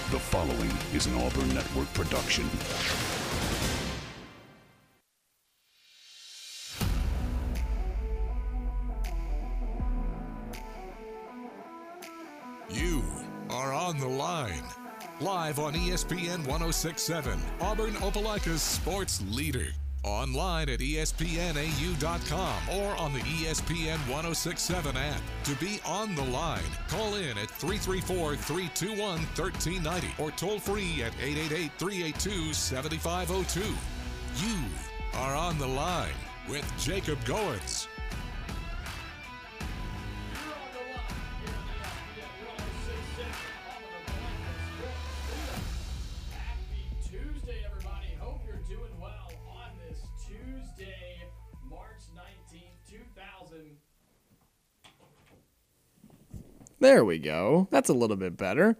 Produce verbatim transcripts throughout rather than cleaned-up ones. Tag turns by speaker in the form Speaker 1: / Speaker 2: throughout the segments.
Speaker 1: The following is an Auburn Network production.
Speaker 2: You are on the line. Live on E S P N one oh six point seven, Auburn Opelika's sports leader. Online at E S P N A U dot com or on the E S P N one oh six point seven app. To be on the line, call in at three three four, three two one, one three nine zero or toll free at eight eight eight, three eight two, seven five zero two. You are on the line with Jacob Goins.
Speaker 3: There we go. That's a little bit better.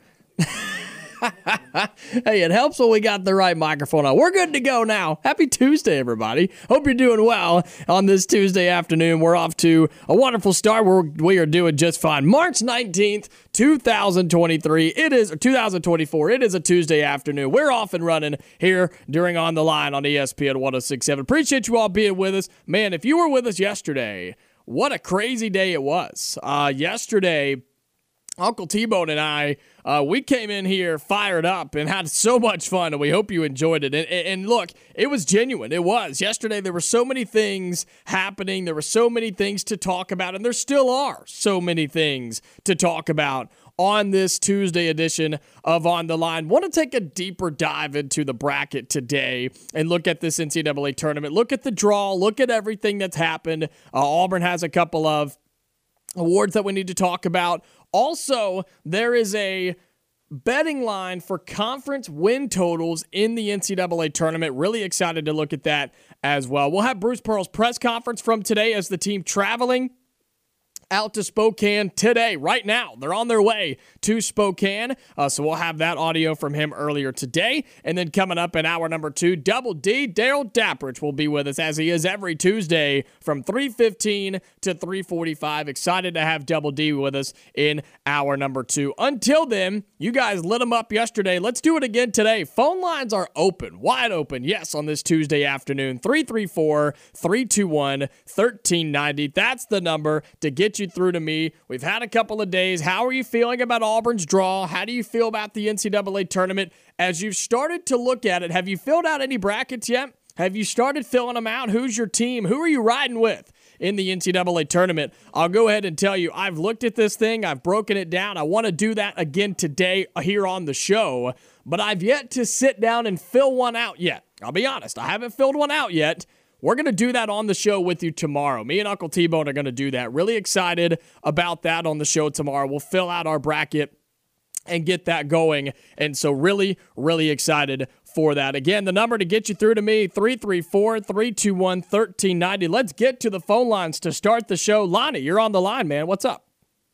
Speaker 3: Hey, it helps when we got the right microphone on. We're good to go now. Happy Tuesday, everybody. Hope you're doing well on this Tuesday afternoon. We're off to a wonderful start. We're, we are doing just fine. March nineteenth, twenty twenty-three. It is, or two thousand twenty-four. It is a Tuesday afternoon. We're off and running here during On the Line on E S P N one oh six point seven. Appreciate you all being with us. Man, if you were with us yesterday, what a crazy day it was. Uh, yesterday, Uncle T-Bone and I, uh, we came in here fired up and had so much fun, and we hope you enjoyed it. And, and look, it was genuine. It was. Yesterday, there were so many things happening. There were so many things to talk about, and there still are so many things to talk about on this Tuesday edition of On the Line. Want to take a deeper dive into the bracket today and look at this N C double A tournament. Look at the draw. Look at everything that's happened. Uh, Auburn has a couple of awards that we need to talk about. Also, there is a betting line for conference win totals in the N C double A tournament. Really excited to look at that as well. We'll have Bruce Pearl's press conference from today as the team traveling out to Spokane today, right now. They're on their way to Spokane, uh, so we'll have that audio from him earlier today. And then coming up in hour number two, Double D, Daryl Dapprich will be with us, as he is every Tuesday from three fifteen to three forty-five. Excited to have Double D with us in hour number two. Until then, you guys lit them up yesterday. Let's do it again today. Phone lines are open, wide open, yes, on this Tuesday afternoon. three three four, three two one, one three nine zero. That's the number to get you through to me. We've had a couple of days. How are you feeling about Auburn's draw? How do you feel about the N C double A tournament? As you've started to look at it, have you filled out any brackets yet? Have you started filling them out? Who's your team? Who are you riding with in the N C double A tournament? I'll go ahead and tell you, I've looked at this thing. I've broken it down. I want to do that again today here on the show, but I've yet to sit down and fill one out yet. I'll be honest. I haven't filled one out yet. We're going to do that on the show with you tomorrow. Me and Uncle T-Bone are going to do that. Really excited about that on the show tomorrow. We'll fill out our bracket and get that going. And so really, really excited for that. Again, the number to get you through to me, three three four, three two one, one three nine zero. Let's get to the phone lines to start the show. Lonnie, you're on the line, man. What's up?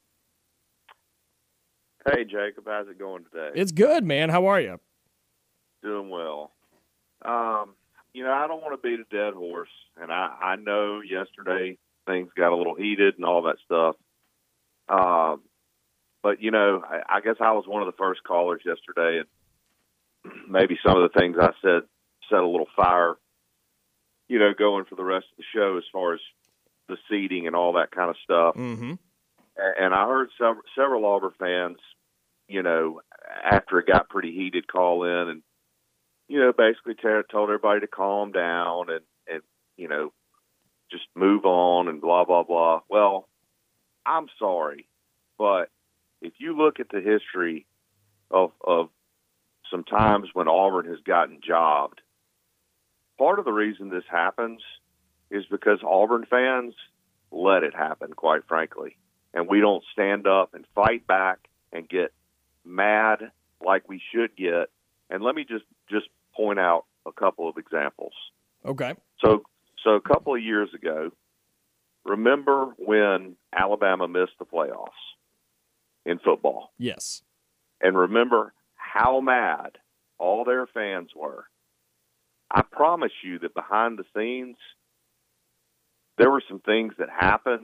Speaker 4: Hey, Jacob. How's it going today?
Speaker 3: It's good, man. How are you?
Speaker 4: Doing well. Um, you know, I don't want to beat a dead horse, and I, I know yesterday things got a little heated and all that stuff. Um, but, you know, I, I guess I was one of the first callers yesterday, and maybe some of the things I said set a little fire, you know, going for the rest of the show as far as the seating and all that kind of stuff.
Speaker 3: Mm-hmm.
Speaker 4: And I heard several, several Auburn fans, you know, after it got pretty heated, call in and, you know, basically t- told everybody to calm down and, and, you know, just move on and blah, blah, blah. Well, I'm sorry, but if you look at the history of, of some times when Auburn has gotten jobbed, part of the reason this happens is because Auburn fans let it happen, quite frankly. And we don't stand up and fight back and get mad like we should get. And let me just, just point out a couple of examples.
Speaker 3: Okay.
Speaker 4: So, so a couple of years ago, remember when Alabama missed the playoffs in football?
Speaker 3: Yes.
Speaker 4: And remember how mad all their fans were. I promise you that behind the scenes, there were some things that happened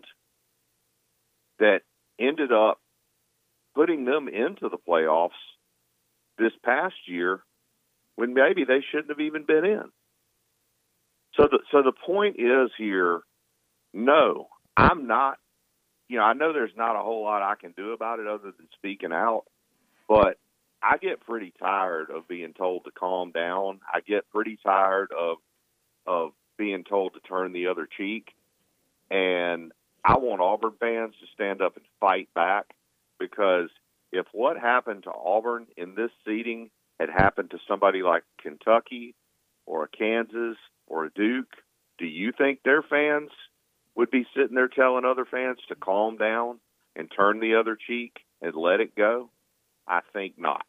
Speaker 4: that ended up putting them into the playoffs this past year when maybe they shouldn't have even been in. So the, so the point is here, no, I'm not, you know, I know there's not a whole lot I can do about it other than speaking out, but I get pretty tired of being told to calm down. I get pretty tired of of being told to turn the other cheek. And I want Auburn fans to stand up and fight back, because if what happened to Auburn in this seeding had happened to somebody like Kentucky or a Kansas or a Duke, do you think their fans would be sitting there telling other fans to calm down and turn the other cheek and let it go? I think not.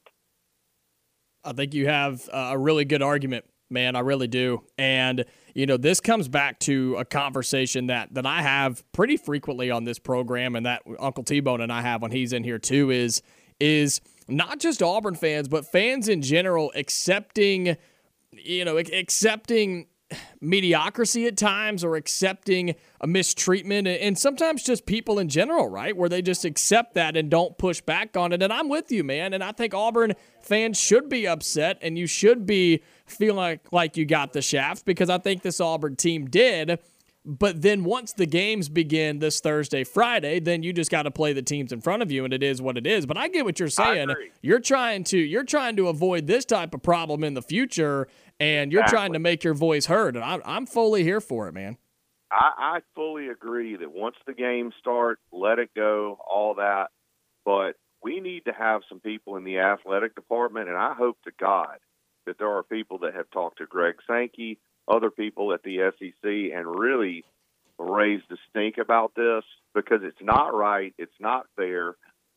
Speaker 3: I think you have a really good argument, man. I really do. And, you know, this comes back to a conversation that, that I have pretty frequently on this program, and that Uncle T-Bone and I have when he's in here too, is, is not just Auburn fans, but fans in general accepting, you know, accepting mediocrity at times, or accepting a mistreatment, and sometimes just people in general, right, where they just accept that and don't push back on it. And I'm with you, man, and I think Auburn fans should be upset, and you should be feeling like, like you got the shaft, because I think this Auburn team did. But then once the games begin this Thursday, Friday, then you just got to play the teams in front of you, and it is what it is. But I get what you're saying. You're trying to you're trying to avoid this type of problem in the future, and you're
Speaker 4: Exactly.
Speaker 3: trying to make your voice heard. And I, I'm fully here for it, man.
Speaker 4: I, I fully agree that once the games start, let it go, all that. But we need to have some people in the athletic department, and I hope to God that there are people that have talked to Greg Sankey, other people at the S E C, and really raised the stink about this, because it's not right, it's not fair,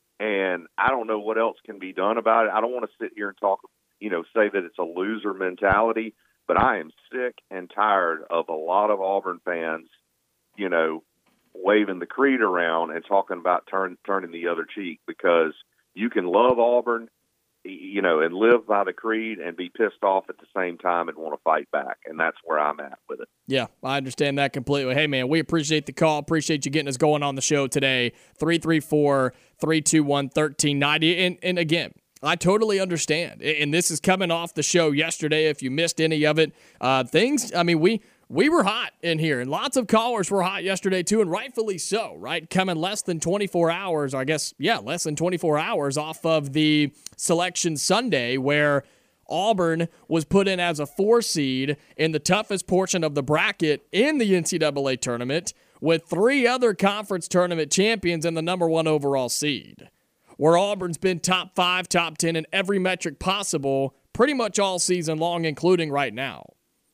Speaker 4: and I don't know what else can be done about it. I don't want to sit here and talk, you know, say that it's a loser mentality, but I am sick and tired of a lot of Auburn fans, you know, waving the creed around and talking about turn, turning the other cheek, because you can love Auburn, you know, and live by the creed and be pissed off at the same time and want to fight back. And that's where I'm at with it.
Speaker 3: Yeah, I understand that completely. Hey, man, we appreciate the call. Appreciate you getting us going on the show today. three three four, three two one, one three nine zero. And, and again, I totally understand. And this is coming off the show yesterday. If you missed any of it, uh, things, I mean, we we were hot in here, and lots of callers were hot yesterday too, and rightfully so, right? Coming less than twenty-four hours, I guess, yeah, less than twenty-four hours off of the Selection Sunday, where Auburn was put in as a four seed in the toughest portion of the bracket in the N C double A tournament, with three other conference tournament champions and the number one overall seed, where Auburn's been top five, top ten in every metric possible pretty much all season long, including right now.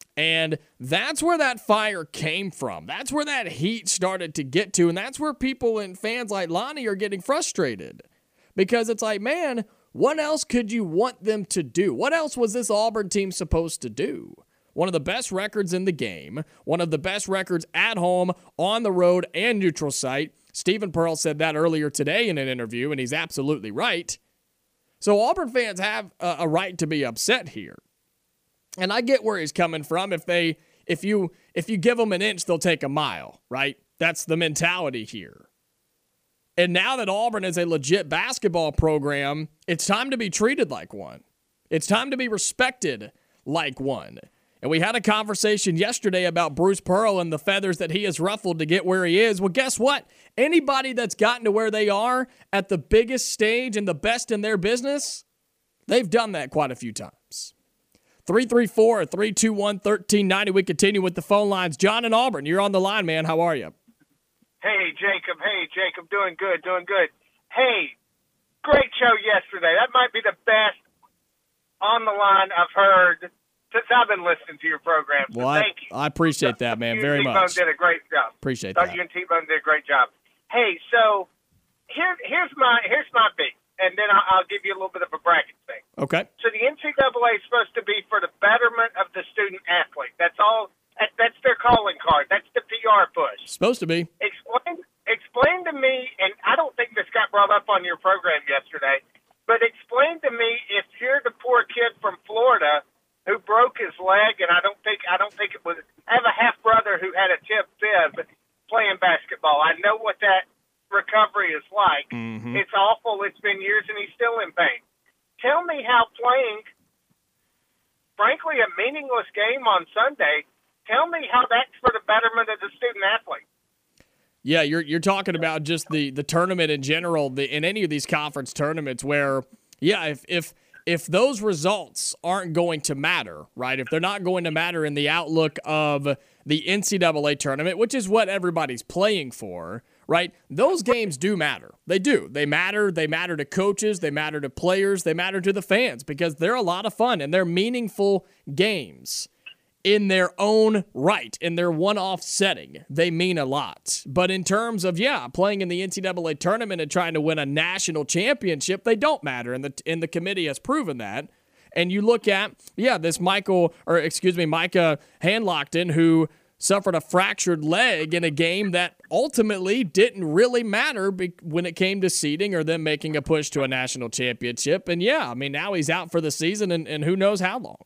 Speaker 3: And that's where that fire came from. That's where that heat started to get to, and that's where people and fans like Lonnie are getting frustrated, because it's like, man, what else could you want them to do? What else was this Auburn team supposed to do? One of the best records in the game, one of the best records at home, on the road, and neutral site. Stephen Pearl said that earlier today in an interview, and he's absolutely right. So Auburn fans have a, a right to be upset here. And I get where he's coming from. If they, if you, if you give them an inch, they'll take a mile, right? That's the mentality here. And now that Auburn is a legit basketball program, it's time to be treated like one. It's time to be respected like one. And we had a conversation yesterday about Bruce Pearl and the feathers that he has ruffled to get where he is. Well, guess what? Anybody that's gotten to where they are at the biggest stage and the best in their business, they've done that quite a few times. three three four, three two one, one three nine zero. We continue with the phone lines. John in Auburn, you're on the line, man. How are you?
Speaker 5: Hey, Jacob. Hey, Jacob. Doing good, doing good. Hey, great show yesterday. That might be the best on the line I've heard since I've been listening to your program. So
Speaker 3: well, I,
Speaker 5: thank you.
Speaker 3: I appreciate that, man,
Speaker 5: you
Speaker 3: very
Speaker 5: and
Speaker 3: much.
Speaker 5: T-Bone did a great job.
Speaker 3: Appreciate
Speaker 5: Thought
Speaker 3: that.
Speaker 5: you and T-Bone did a great job. Hey, so here, here's my here's my beat, and then I'll, I'll give you a little bit of a bracket thing.
Speaker 3: Okay.
Speaker 5: So the N C double A is supposed to be for the betterment of the student athlete. That's all. That, that's their calling card. That's the P R push.
Speaker 3: Supposed to be.
Speaker 5: Explain, explain to me, and I don't think this got brought up on your program yesterday, but explain to me, if you're the poor kid from Florida who broke his leg, and I don't think I don't think it was. I have a half brother who had a tip fib playing basketball. I know what that recovery is like.
Speaker 3: Mm-hmm.
Speaker 5: It's awful. It's been years, and he's still in pain. tell me how playing, frankly, a meaningless game on Sunday, tell me how that's for the betterment of the student athlete.
Speaker 3: Yeah, you're you're talking about just the, the tournament in general, the, in any of these conference tournaments where, yeah, if if if those results aren't going to matter, right, if they're not going to matter in the outlook of the N C double A tournament, which is what everybody's playing for, right, those games do matter. They do. They matter. They matter to coaches. They matter to players. They matter to the fans because they're a lot of fun and they're meaningful games. In their own right, in their one-off setting, they mean a lot. But in terms of, yeah, playing in the N C double A tournament and trying to win a national championship, they don't matter, and the and the committee has proven that. And you look at, yeah, this Michael, or excuse me, Micah Handlockton, who suffered a fractured leg in a game that ultimately didn't really matter be- when it came to seeding or them making a push to a national championship. And, yeah, I mean, now he's out for the season, and, and who knows how long.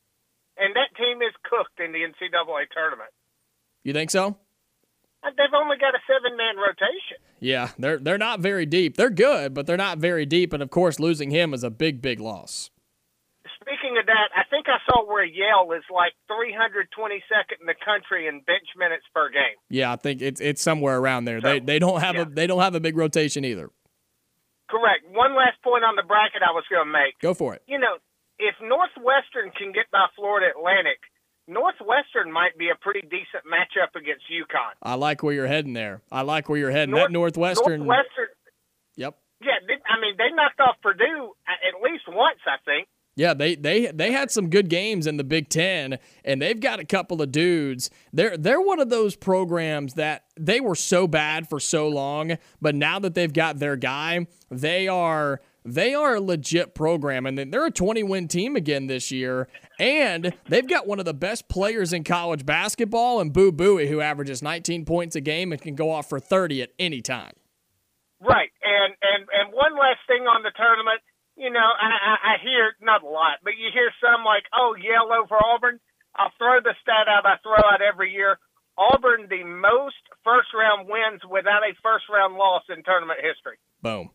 Speaker 5: And that team is cooked in the N C double A tournament.
Speaker 3: You think so?
Speaker 5: They've only got a seven-man rotation.
Speaker 3: Yeah, they're they're not very deep. They're good, but they're not very deep. And, of course, losing him is a big, big loss.
Speaker 5: Speaking of that, I think I saw where Yale is like three hundred twenty-second in the country in bench minutes per game.
Speaker 3: Yeah, I think it's it's somewhere around there. So, they they don't have yeah. a they don't have a big rotation either.
Speaker 5: Correct. One last point on the bracket I was going to make.
Speaker 3: Go for it.
Speaker 5: You know, if Northwestern can get by Florida Atlantic, Northwestern might be a pretty decent matchup against UConn.
Speaker 3: I like where you're heading there. I like where you're heading. North, that Northwestern.
Speaker 5: Northwestern.
Speaker 3: Yep.
Speaker 5: Yeah, they, I mean, they knocked off Purdue at least once, I think.
Speaker 3: Yeah, they they they had some good games in the Big Ten, and they've got a couple of dudes. They're they're one of those programs that they were so bad for so long, but now that they've got their guy, they are they are a legit program, and they're a twenty-win team again this year, and they've got one of the best players in college basketball, and Boo Buie, who averages nineteen points a game and can go off for thirty at any time.
Speaker 5: Right, and and and one last thing on the tournament. You know, I, I, I hear, not a lot, but you hear some like, oh, Yale over Auburn. I'll throw the stat out I throw out every year. Auburn, the most first-round wins without a first-round loss in tournament history.
Speaker 3: Boom.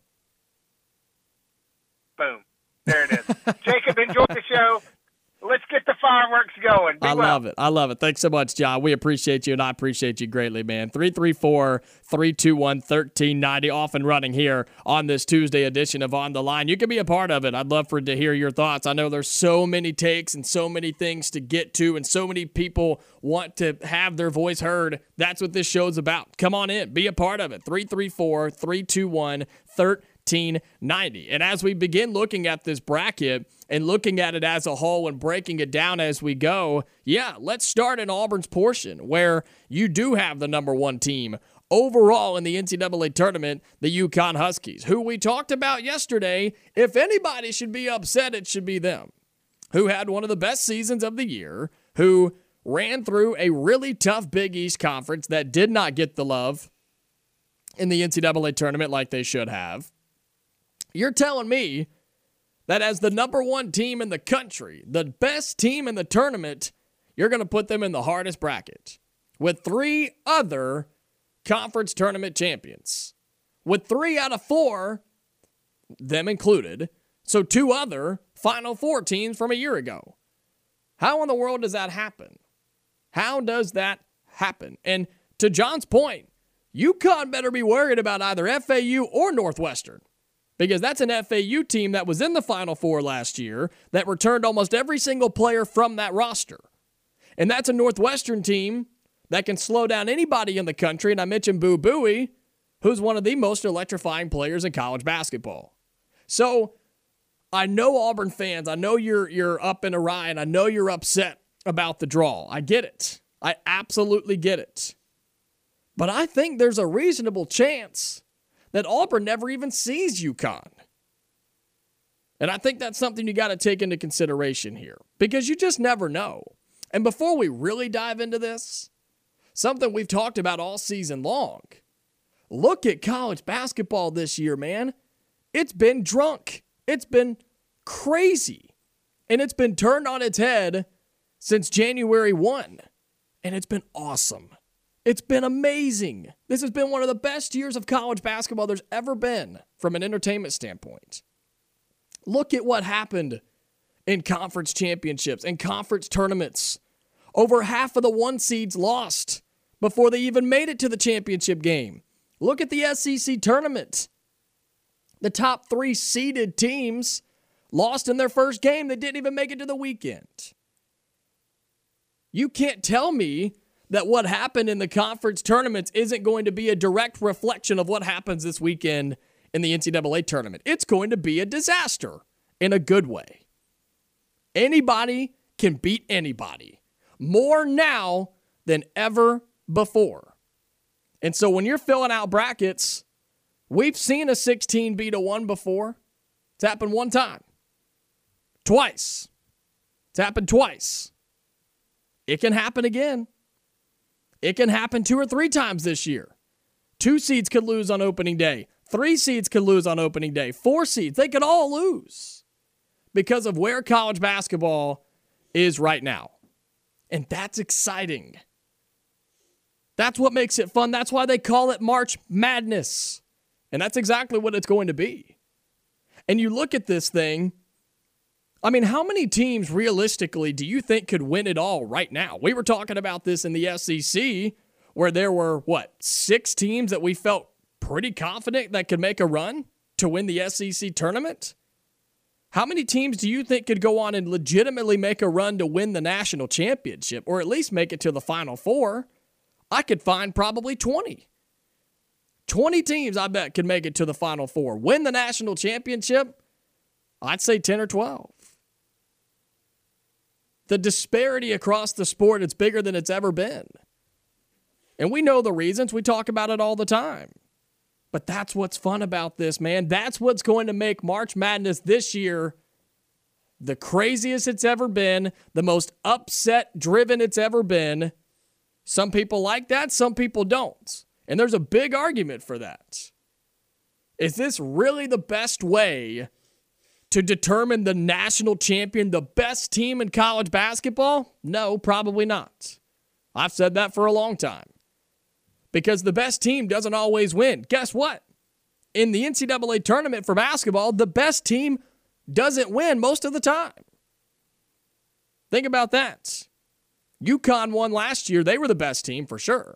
Speaker 5: Boom. There it is. Jacob, enjoy the show. Let's get the fireworks going. Be
Speaker 3: I
Speaker 5: well.
Speaker 3: love it. I love it. Thanks so much, John. We appreciate you, and I appreciate you greatly, man. three three four, three two one, one three nine zero, off and running here on this Tuesday edition of On the Line. You can be a part of it. I'd love for to hear your thoughts. I know there's so many takes and so many things to get to, and so many people want to have their voice heard. That's what this show's about. Come on in. Be a part of it. three three four, three two one, one three nine zero. And as we begin looking at this bracket and looking at it as a whole and breaking it down as we go, yeah, let's start in Auburn's portion where you do have the number one team overall in the N C double A tournament, the UConn Huskies, who we talked about yesterday. If anybody should be upset, it should be them, who had one of the best seasons of the year, who ran through a really tough Big East conference that did not get the love in the N C double A tournament like they should have. You're telling me that as the number one team in the country, the best team in the tournament, you're going to put them in the hardest bracket with three other conference tournament champions, with three out of four, them included, so two other Final Four teams from a year ago. How in the world does that happen? How does that happen? And to John's point, UConn better be worried about either F A U or Northwestern, because that's an F A U team that was in the Final Four last year that returned almost every single player from that roster. And that's a Northwestern team that can slow down anybody in the country. And I mentioned Boo Buie, who's one of the most electrifying players in college basketball. So I know Auburn fans, I know you're you're up in a riot, and I know you're upset about the draw. I get it. I absolutely get it. But I think there's a reasonable chance that Auburn never even sees UConn. And I think that's something you got to take into consideration here, because you just never know. And before we really dive into this, something we've talked about all season long, look at college basketball this year, man. It's been drunk. It's been crazy. And it's been turned on its head since January first. And it's been awesome. It's been amazing. This has been one of the best years of college basketball there's ever been from an entertainment standpoint. Look at what happened in conference championships and conference tournaments. Over half of the one seeds lost before they even made it to the championship game. Look at the S E C tournament. The top three seeded teams lost in their first game. They didn't even make it to the weekend. You can't tell me that what happened in the conference tournaments isn't going to be a direct reflection of what happens this weekend in the N C double A tournament. It's going to be a disaster in a good way. Anybody can beat anybody. More now than ever before. And so when you're filling out brackets, we've seen a sixteen beat a one before. It's happened one time. Twice. It's happened twice. It can happen again. It can happen two or three times this year. Two seeds could lose on opening day. Three seeds could lose on opening day. Four seeds, they could all lose because of where college basketball is right now. And that's exciting. That's what makes it fun. That's why they call it March Madness. And that's exactly what it's going to be. And you look at this thing, I mean, how many teams realistically do you think could win it all right now? We were talking about this in the S E C where there were, what, six teams that we felt pretty confident that could make a run to win the S E C tournament? How many teams do you think could go on and legitimately make a run to win the national championship or at least make it to the Final Four? I could find probably twenty. twenty teams, I bet, could make it to the Final Four. Win the national championship, I'd say ten or twelve. The disparity across the sport is bigger than it's ever been. And we know the reasons. We talk about it all the time. But that's what's fun about this, man. That's what's going to make March Madness this year the craziest it's ever been, the most upset-driven it's ever been. Some people like that, some people don't. And there's a big argument for that. Is this really the best way to determine the national champion, the best team in college basketball? No, probably not. I've said that for a long time. Because the best team doesn't always win. Guess what? In the N C double A tournament for basketball, the best team doesn't win most of the time. Think about that. UConn won last year. They were the best team for sure.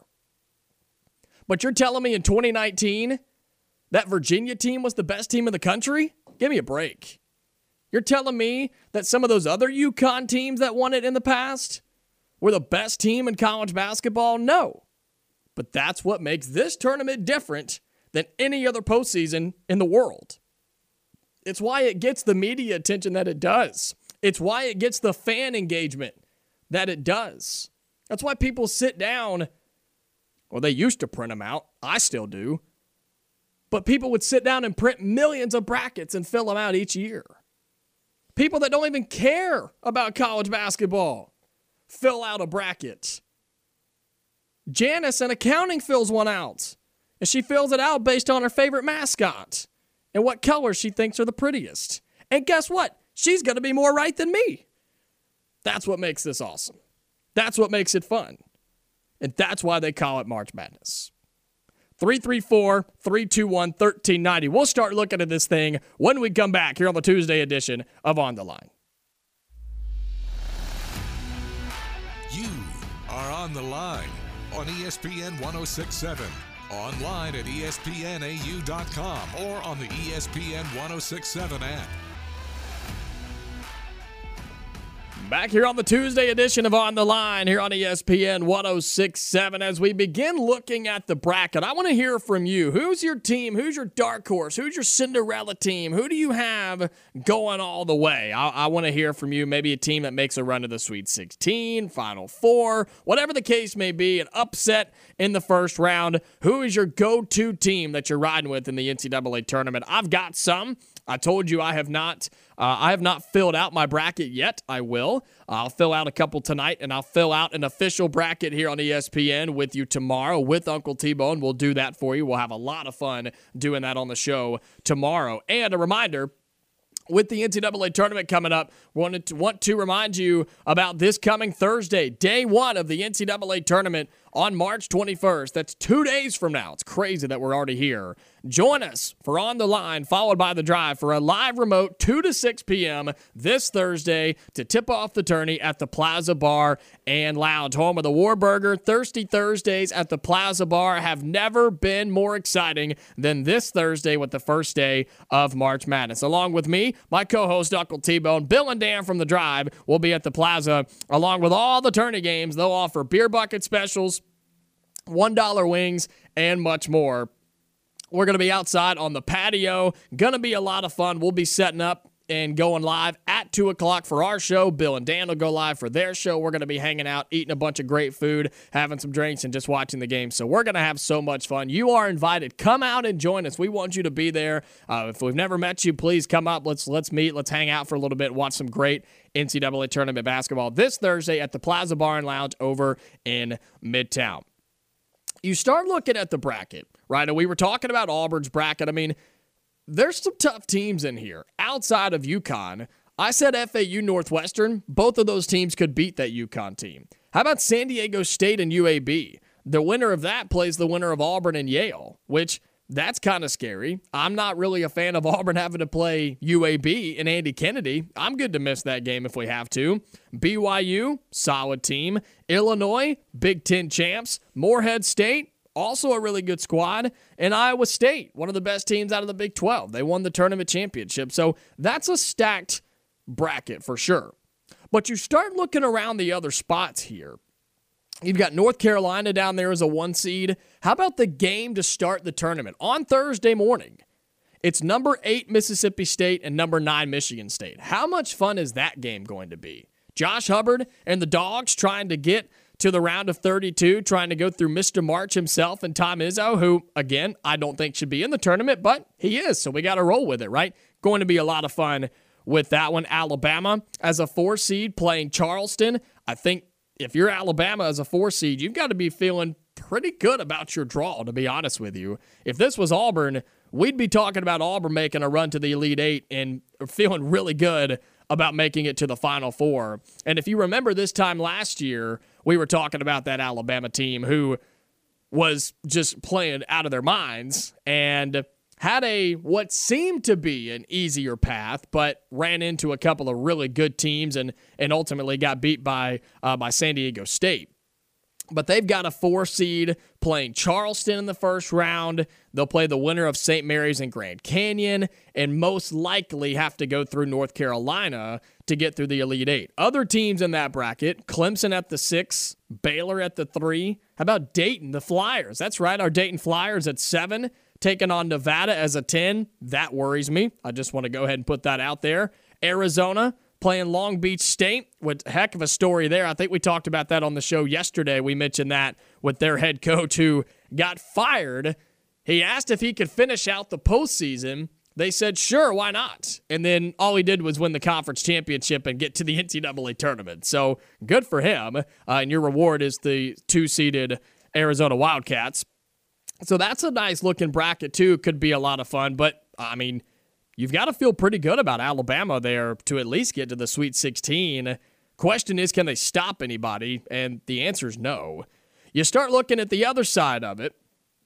Speaker 3: But you're telling me in twenty nineteen that Virginia team was the best team in the country? Give me a break. You're telling me that some of those other UConn teams that won it in the past were the best team in college basketball? No. But that's what makes this tournament different than any other postseason in the world. It's why it gets the media attention that it does. It's why it gets the fan engagement that it does. That's why people sit down. Well, they used to print them out. I still do. But people would sit down and print millions of brackets and fill them out each year. People that don't even care about college basketball fill out a bracket. Janice in accounting fills one out. And she fills it out based on her favorite mascot and what colors she thinks are the prettiest. And guess what? She's going to be more right than me. That's what makes this awesome. That's what makes it fun. And that's why they call it March Madness. three three four, three two one, one three nine zero. We'll start looking at this thing when we come back here on the Tuesday edition of On the Line.
Speaker 2: You are on the line on E S P N ten sixty-seven, online at E S P N A U dot com, or on the E S P N ten sixty-seven app.
Speaker 3: Back here on the Tuesday edition of On the Line here on E S P N ten sixty-seven. As we begin looking at the bracket, I want to hear from you. Who's your team? Who's your dark horse? Who's your Cinderella team? Who do you have going all the way? I, I want to hear from you. Maybe a team that makes a run to the Sweet sixteen, Final Four, whatever the case may be, an upset in the first round. Who is your go-to team that you're riding with in the N C double A tournament? I've got some. I told you I have not uh, I have not filled out my bracket yet. I will. I'll fill out a couple tonight, and I'll fill out an official bracket here on E S P N with you tomorrow with Uncle T-Bone. We'll do that for you. We'll have a lot of fun doing that on the show tomorrow. And a reminder, with the N C double A tournament coming up, wanted to want to remind you about this coming Thursday, day one of the N C double A tournament on March twenty-first. That's two days from now. It's crazy that we're already here. Join us for On the Line, followed by The Drive, for a live remote two to six p.m. this Thursday to tip off the tourney at the Plaza Bar and Lounge, home of the Warburger. Thirsty Thursdays at the Plaza Bar have never been more exciting than this Thursday with the first day of March Madness. Along with me, my co-host Uncle T-Bone, Bill and Dan from The Drive will be at the Plaza, along with all the tourney games. They'll offer beer bucket specials, one dollar wings, and much more. We're going to be outside on the patio. Going to be a lot of fun. We'll be setting up and going live at two o'clock for our show. Bill and Dan will go live for their show. We're going to be hanging out, eating a bunch of great food, having some drinks, and just watching the game. So we're going to have so much fun. You are invited. Come out and join us. We want you to be there. Uh, if we've never met you, please come up. Let's let's meet. Let's hang out for a little bit. Watch some great N C double A tournament basketball this Thursday at the Plaza Bar and Lounge over in Midtown. You start looking at the bracket, right? And we were talking about Auburn's bracket. I mean, there's some tough teams in here. Outside of UConn, I said F A U Northwestern. Both of those teams could beat that UConn team. How about San Diego State and U A B? The winner of that plays the winner of Auburn and Yale, which that's kind of scary. I'm not really a fan of Auburn having to play U A B and Andy Kennedy. I'm good to miss that game if we have to. B Y U, solid team. Illinois, Big Ten champs. Morehead State, also a really good squad. And Iowa State, one of the best teams out of the Big twelve. They won the tournament championship. So that's a stacked bracket for sure. But you start looking around the other spots here. You've got North Carolina down there as a one seed. How about the game to start the tournament on Thursday morning? It's number eight Mississippi State and number nine Michigan State. How much fun is that game going to be? Josh Hubbard and the Dogs trying to get to the round of thirty-two, trying to go through Mister March himself and Tom Izzo, who, again, I don't think should be in the tournament, but he is, so we got to roll with it, right? Going to be a lot of fun with that one. Alabama as a four seed playing Charleston. I think if you're Alabama as a four seed, you've got to be feeling pretty good about your draw, to be honest with you. If this was Auburn, we'd be talking about Auburn making a run to the Elite Eight and feeling really good about making it to the Final Four. And if you remember this time last year, we were talking about that Alabama team who was just playing out of their minds and had a what seemed to be an easier path, but ran into a couple of really good teams and and ultimately got beat by uh, by San Diego State. But they've got a four seed playing Charleston in the first round. They'll play the winner of Saint Mary's and Grand Canyon, and most likely have to go through North Carolina to get through the Elite Eight. Other teams in that bracket, Clemson at the six, Baylor at the three. How about Dayton, the Flyers? That's right, our Dayton Flyers at seven, taking on Nevada as a ten. That worries me. I just want to go ahead and put that out there. Arizona playing Long Beach State, with a heck of a story there. I think we talked about that on the show yesterday. We mentioned that with their head coach who got fired. He asked if he could finish out the postseason. They said, sure, why not? And then all he did was win the conference championship and get to the N C double A tournament. So good for him. Uh, and your reward is the two-seeded Arizona Wildcats. So that's a nice-looking bracket, too. Could be a lot of fun. But, I mean, you've got to feel pretty good about Alabama there to at least get to the Sweet sixteen. Question is, can they stop anybody? And the answer is no. You start looking at the other side of it.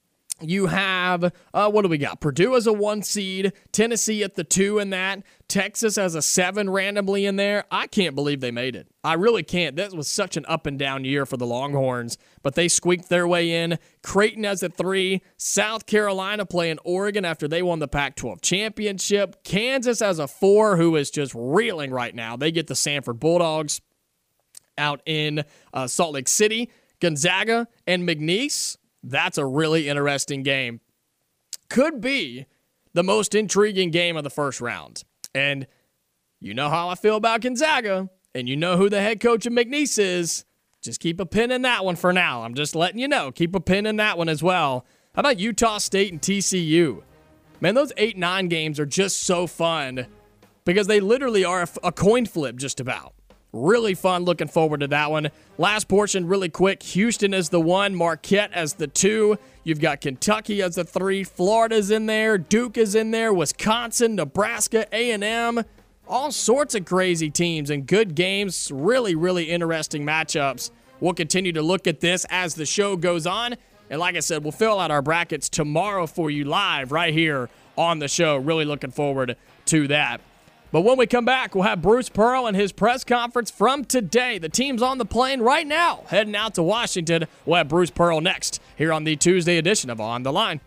Speaker 3: You have, uh, what do we got? Purdue as a one seed, Tennessee at the two in that, Texas as a seven randomly in there. I can't believe they made it. I really can't. That was such an up and down year for the Longhorns, but they squeaked their way in. Creighton as a three, South Carolina playing Oregon after they won the Pac twelve championship, Kansas as a four, who is just reeling right now. They get the Sanford Bulldogs out in uh, Salt Lake City, Gonzaga and McNeese. That's a really interesting game. Could be the most intriguing game of the first round. And you know how I feel about Gonzaga, and you know who the head coach of McNeese is. Just keep a pin in that one for now. I'm just letting you know. Keep a pin in that one as well. How about Utah State and T C U? Man, those eight nine games are just so fun because they literally are a, a coin flip just about. Really fun. Looking forward to that one. Last portion really quick. Houston is the one. Marquette as the two. You've got Kentucky as the three. Florida's in there. Duke is in there. Wisconsin, Nebraska, A and M. All sorts of crazy teams and good games. Really, really interesting matchups we'll continue to look at this as the show goes on. And like I said, we'll fill out our brackets tomorrow for you live right here on the show. Really looking forward to that. But when we come back, we'll have Bruce Pearl and his press conference from today. The team's on the plane right now, heading out to Washington. We'll have Bruce Pearl next here on the Tuesday edition of On the Line.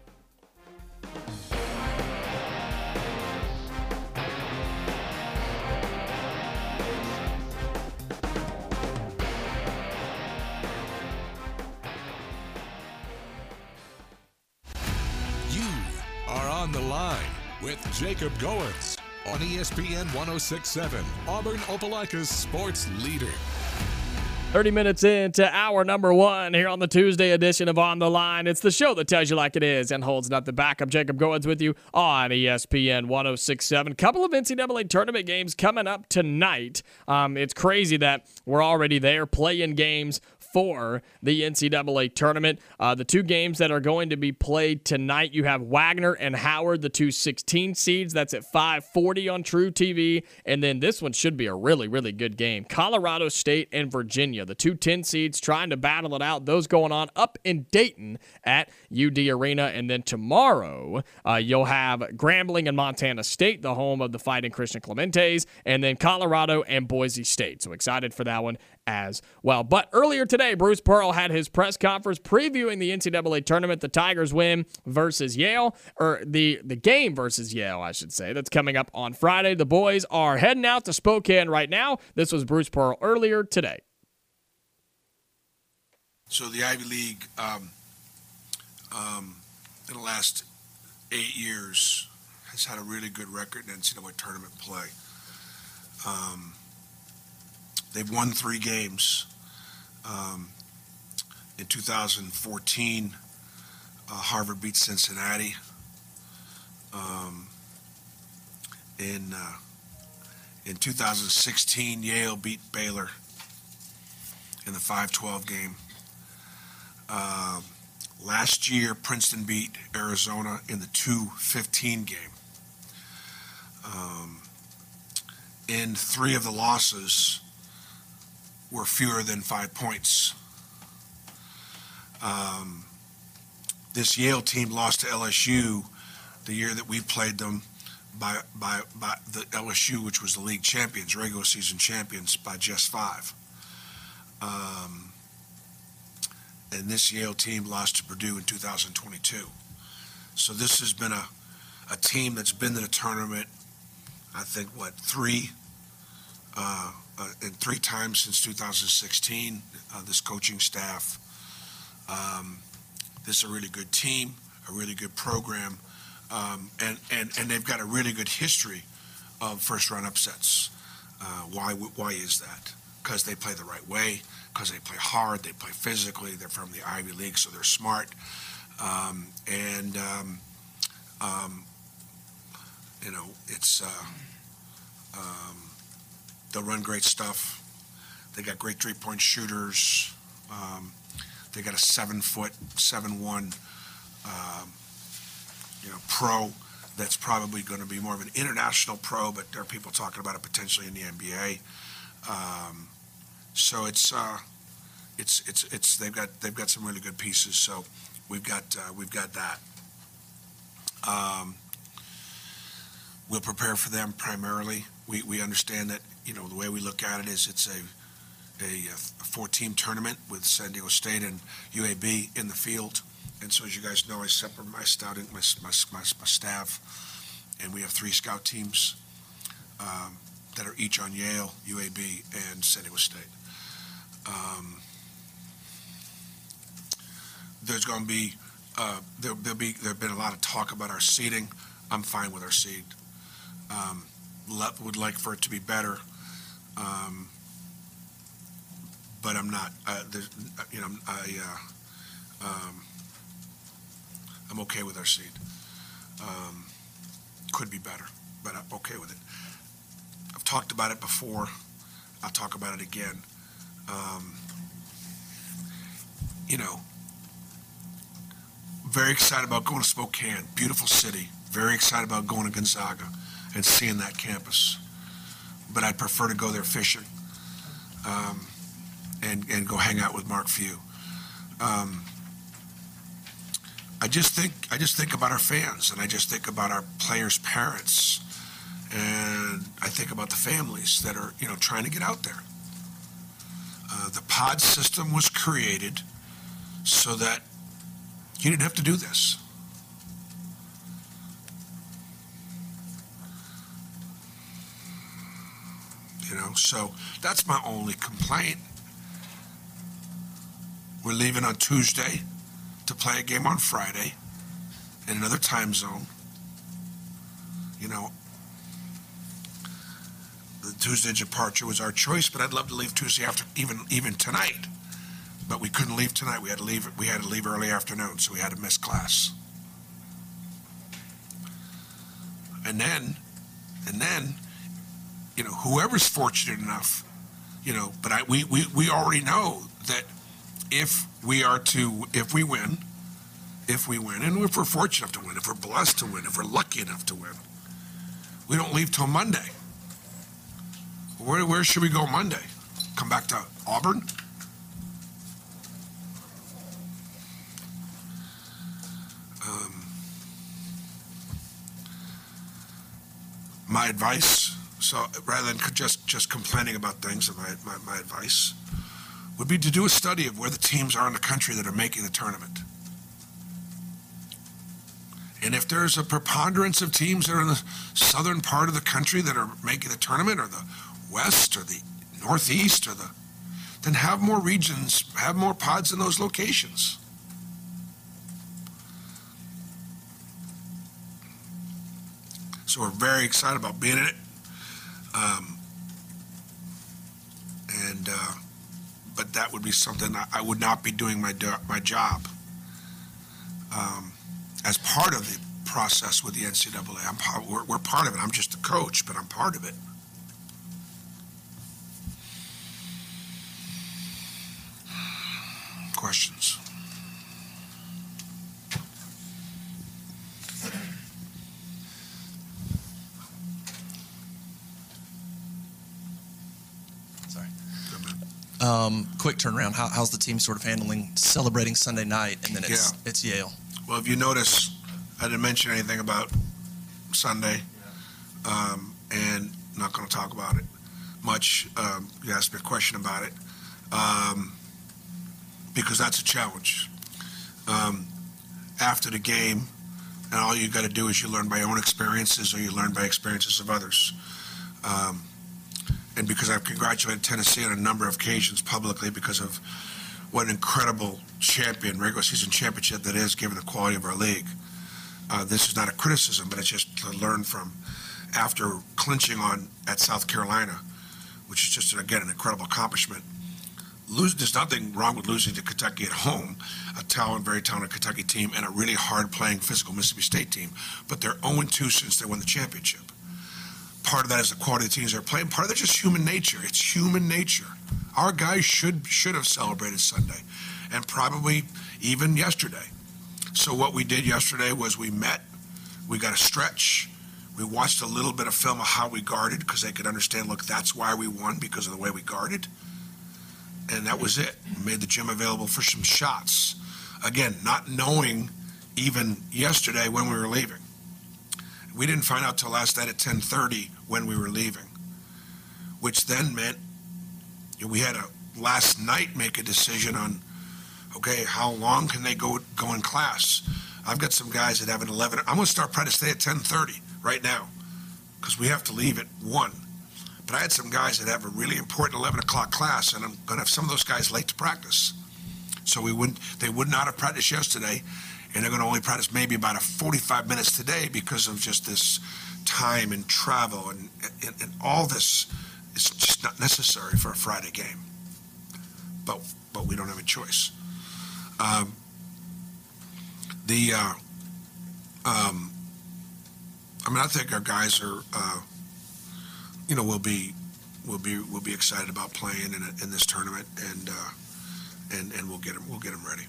Speaker 2: You are On the Line with Jacob Goins on E S P N one oh six point seven, Auburn Opelika's sports leader.
Speaker 3: thirty minutes into hour number one here on the Tuesday edition of On the Line. It's the show that tells you like it is and holds nothing back. I'm Jacob Goins with you on E S P N one oh six point seven. Couple of N C double A tournament games coming up tonight. Um, it's crazy that we're already there playing games for the N C double A tournament. Uh, the two games that are going to be played tonight, you have Wagner and Howard, the two sixteen seeds. That's at five forty on True T V. And then this one should be a really, really good game. Colorado State and Virginia, the two ten seeds trying to battle it out. Those going on up in Dayton at U D Arena. And then tomorrow, uh, you'll have Grambling and Montana State, the home of the Fighting Christian Clementes, and then Colorado and Boise State. So excited for that one as well. But earlier today, Bruce Pearl had his press conference previewing the N C double A tournament. The Tigers win versus Yale, or the, the game versus Yale, I should say. That's coming up on Friday. The boys are heading out to Spokane right now. This was Bruce Pearl earlier today.
Speaker 6: So the Ivy League, um, um, in the last eight years, has had a really good record in N C double A tournament play. Um, they've won three games. Um, in two thousand fourteen, uh, Harvard beat Cincinnati. Um, in uh, in two thousand sixteen, Yale beat Baylor in the five twelve game. Uh, last year, Princeton beat Arizona in the two fifteen game. Um, in three of the losses were fewer than five points. Um, this Yale team lost to L S U the year that we played them by by by the L S U, which was the league champions, regular season champions, by just five. Um, and this Yale team lost to Purdue in two thousand twenty-two. So this has been a, a team that's been in the tournament, I think, what, three, uh, uh, and three times since two thousand sixteen, uh, this coaching staff. Um, this is a really good team, a really good program, um, and, and, and they've got a really good history of first-round upsets. Uh, why, why is that? Because they play the right way, because they play hard, they play physically, they're from the Ivy League, so they're smart. Um, and, um, um, you know, it's, uh, um, they'll run great stuff. They got great three-point shooters. Um, they got a seven-foot, seven-one, um, you know, pro that's probably going to be more of an international pro, but there are people talking about it potentially in the N B A. Um, so it's uh, it's it's it's they've got they've got some really good pieces. So we've got uh, we've got that. Um, we'll prepare for them primarily. We we understand that, you know, the way we look at it is it's a a, a four-team tournament with San Diego State and U A B in the field. And so, as you guys know, I separate my scouting, my, my, my, my staff, and we have three scout teams um, that are each on Yale, U A B, and San Diego State. Um, there's going to be uh, there, there'll be there've been a lot of talk about our seeding. I'm fine with our seed. Um, would like for it to be better, um, but I'm not. Uh, you know, I. Uh, um, I'm okay with our seed. Um, could be better, but I'm okay with it. I've talked about it before. I'll talk about it again. Um, you know, very excited about going to Spokane. Beautiful city. Very excited about going to Gonzaga and seeing that campus. But I'd prefer to go there fishing. Um, and, and go hang out with Mark Few. Um, I just think I just think about our fans, and I just think about our players' parents, and I think about the families that are, you know, trying to get out there. Uh, the pod system was created so that you didn't have to do this. You know, so that's my only complaint. We're leaving on Tuesday to play a game on Friday in another time zone. You know, the Tuesday departure was our choice, but I'd love to leave Tuesday after, even even tonight. But we couldn't leave tonight. We had to leave. We had to leave early afternoon, so we had to miss class. And then, and then, you know, whoever's fortunate enough, you know, but I we we, we already know that if we are to, if we win, if we win, and if we're fortunate enough to win, if we're blessed to win, if we're lucky enough to win, we don't leave till Monday. Where where should we go Monday? Come back to Auburn? Um, my advice, so rather than just, just complaining about things, my, my, my advice would be to do a study of where the teams are in the country that are making the tournament. And if there's a preponderance of teams that are in the southern part of the country that are making the tournament, or the west, or the northeast, or the, then have more regions, have more pods in those locations. So we're very excited about being in it. Um, and, uh, but that would be something I, I would not be doing my do, my job um, as part of the process with the N C double A. I'm part, we're, we're part of it. I'm just a coach, but I'm part of it. Questions?
Speaker 7: Sorry. Um, quick turnaround. How, how's the team sort of handling celebrating Sunday night, and then it's
Speaker 6: Yeah.
Speaker 7: it's Yale?
Speaker 6: Well, if you notice, I didn't mention anything about Sunday, um, and not going to talk about it much. Um, you asked me a question about it, um, because that's a challenge. Um, after the game, and all you got to do is you learn by your own experiences, or you learn by experiences of others. Um, and because I've congratulated Tennessee on a number of occasions publicly because of what an incredible champion, regular season championship that is, given the quality of our league. Uh, this is not a criticism, but it's just to learn from. After clinching on at South Carolina, which is just, again, an incredible accomplishment, lose, there's nothing wrong with losing to Kentucky at home, a talented, very talented Kentucky team, and a really hard-playing, physical Mississippi State team. But they're oh and two since they won the championship. Part of that is the quality of the teams they're playing. Part of that's just human nature. It's human nature. Our guys should should have celebrated Sunday, and probably even yesterday. So what we did yesterday was we met, we got a stretch, we watched a little bit of film of how we guarded because they could understand, look, that's why we won, because of the way we guarded. And that was it. We made the gym available for some shots. Again, not knowing even yesterday when we were leaving. We didn't find out till last night at ten thirty when we were leaving, which then meant we had to last night make a decision on, okay, how long can they go go in class? I've got some guys that have an eleven. I'm going to start practice today at ten thirty right now because we have to leave at one. But I had some guys that have a really important eleven o'clock class, and I'm going to have some of those guys late to practice. So we wouldn't, they would not have practiced yesterday, and they're going to only practice maybe about a forty-five minutes today because of just this time and travel and, and, and all this is just not necessary for a Friday game. But but we don't have a choice. Um, the uh, um, I mean, I think our guys are, uh, you know, will be will be will be excited about playing in, a, in this tournament, and uh, and and we'll get them we'll get them ready.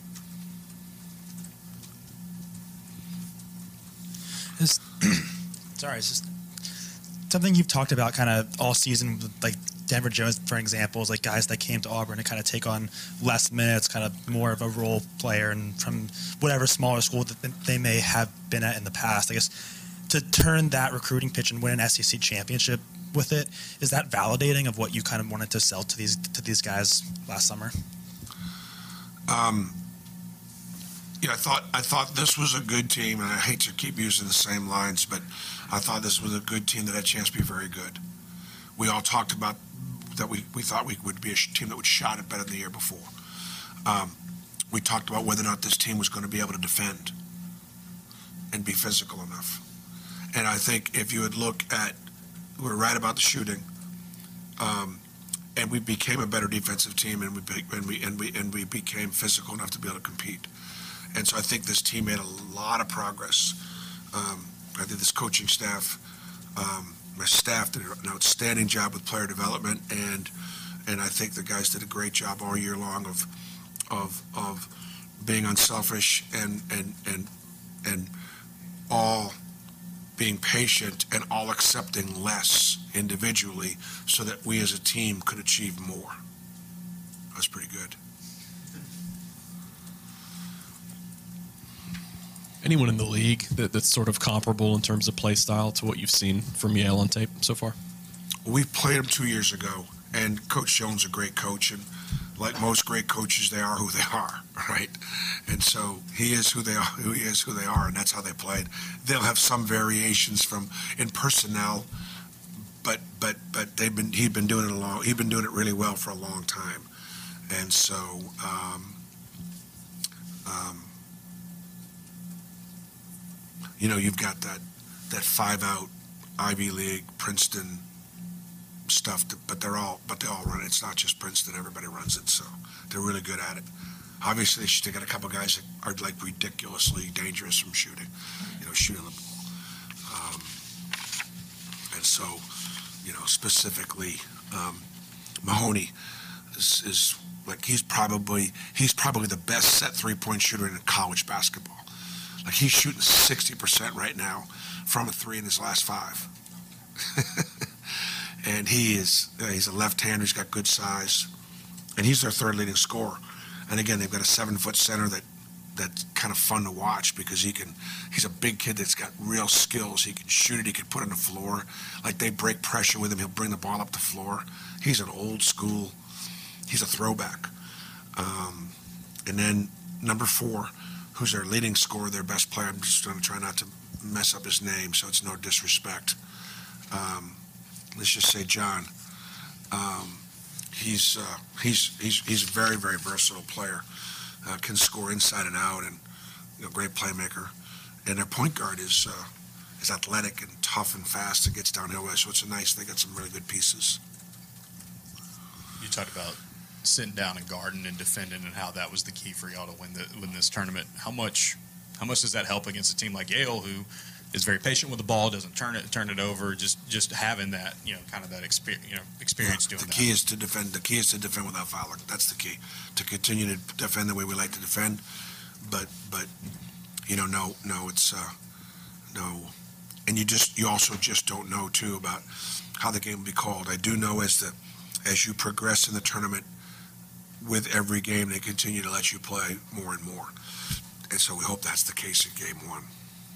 Speaker 8: It's, sorry, it's just something you've talked about kind of all season, like Denver Jones, for example, is like guys that came to Auburn to kind of take on less minutes, kind of more of a role player, and from whatever smaller school that they may have been at in the past. I guess to turn that recruiting pitch and win an S E C championship with it, is that validating of what you kind of wanted to sell to these to these guys last summer?
Speaker 6: Um, yeah, I thought I thought this was a good team, and I hate to keep using the same lines, but I thought this was a good team that had a chance to be very good. We all talked about that we, we thought we would be a team that would shot it better than the year before. Um, we talked about whether or not this team was going to be able to defend and be physical enough. And I think if you would look at, we were right about the shooting, um, and we became a better defensive team, and we and we and we and we became physical enough to be able to compete. And so I think this team made a lot of progress. Um, I think this coaching staff, um, my staff did an outstanding job with player development, and and I think the guys did a great job all year long of of of being unselfish and and and and all being patient and all accepting less individually so that we as a team could achieve more. That was pretty good.
Speaker 9: Anyone in the league that, that's sort of comparable in terms of play style to what you've seen from Yale on tape so far?
Speaker 6: We played them two years ago, and Coach Jones is a great coach, and like most great coaches, they are who they are, right? And so he is who they are, who he is who they are, and that's how they played. They'll have some variations from in personnel, but but but they've been he'd been doing it a long he'd been doing it really well for a long time, and so um, um, you know, you've got that that five out Ivy League Princeton stuff, to, but they're all but they all run it. It's not just Princeton; everybody runs it, so they're really good at it. Obviously, they got a couple guys that are like ridiculously dangerous from shooting, you know, shooting the ball. Um, and so, you know, specifically, um, Mahoney is, is like he's probably he's probably the best set three point shooter in college basketball. Like he's shooting sixty percent right now from a three in his last five. And he is, uh, he's a left-hander, he's got good size, and he's their third leading scorer. And again, they've got a seven-foot center that that's kind of fun to watch because he can, he's a big kid that's got real skills. He can shoot it, he can put it on the floor. Like they break pressure with him, he'll bring the ball up the floor. He's an old school, he's a throwback. Um, and then number four, who's their leading scorer, their best player, I'm just going to try not to mess up his name so it's no disrespect. Um, let's just say John. Um, he's uh, he's he's he's a very very versatile player. Uh, can score inside and out, and you know, great playmaker. And their point guard is uh, is athletic and tough and fast. And gets downhill, so it's a nice. They got some really good pieces.
Speaker 10: You talked about sitting down and guarding and defending, and how that was the key for y'all to win the win this tournament. How much how much does that help against a team like Yale, who is very patient with the ball, doesn't turn it turn it over, just just having that, you know, kind of that experience, you know, experience
Speaker 6: yeah,
Speaker 10: doing
Speaker 6: the
Speaker 10: that.
Speaker 6: The key is to defend. The key is to defend without fouling. That's the key. To continue to defend the way we like to defend, but but you know, no no, it's uh, no, and you just you also just don't know too about how the game will be called. I do know as the as you progress in the tournament, with every game they continue to let you play more and more, and so we hope that's the case in game one.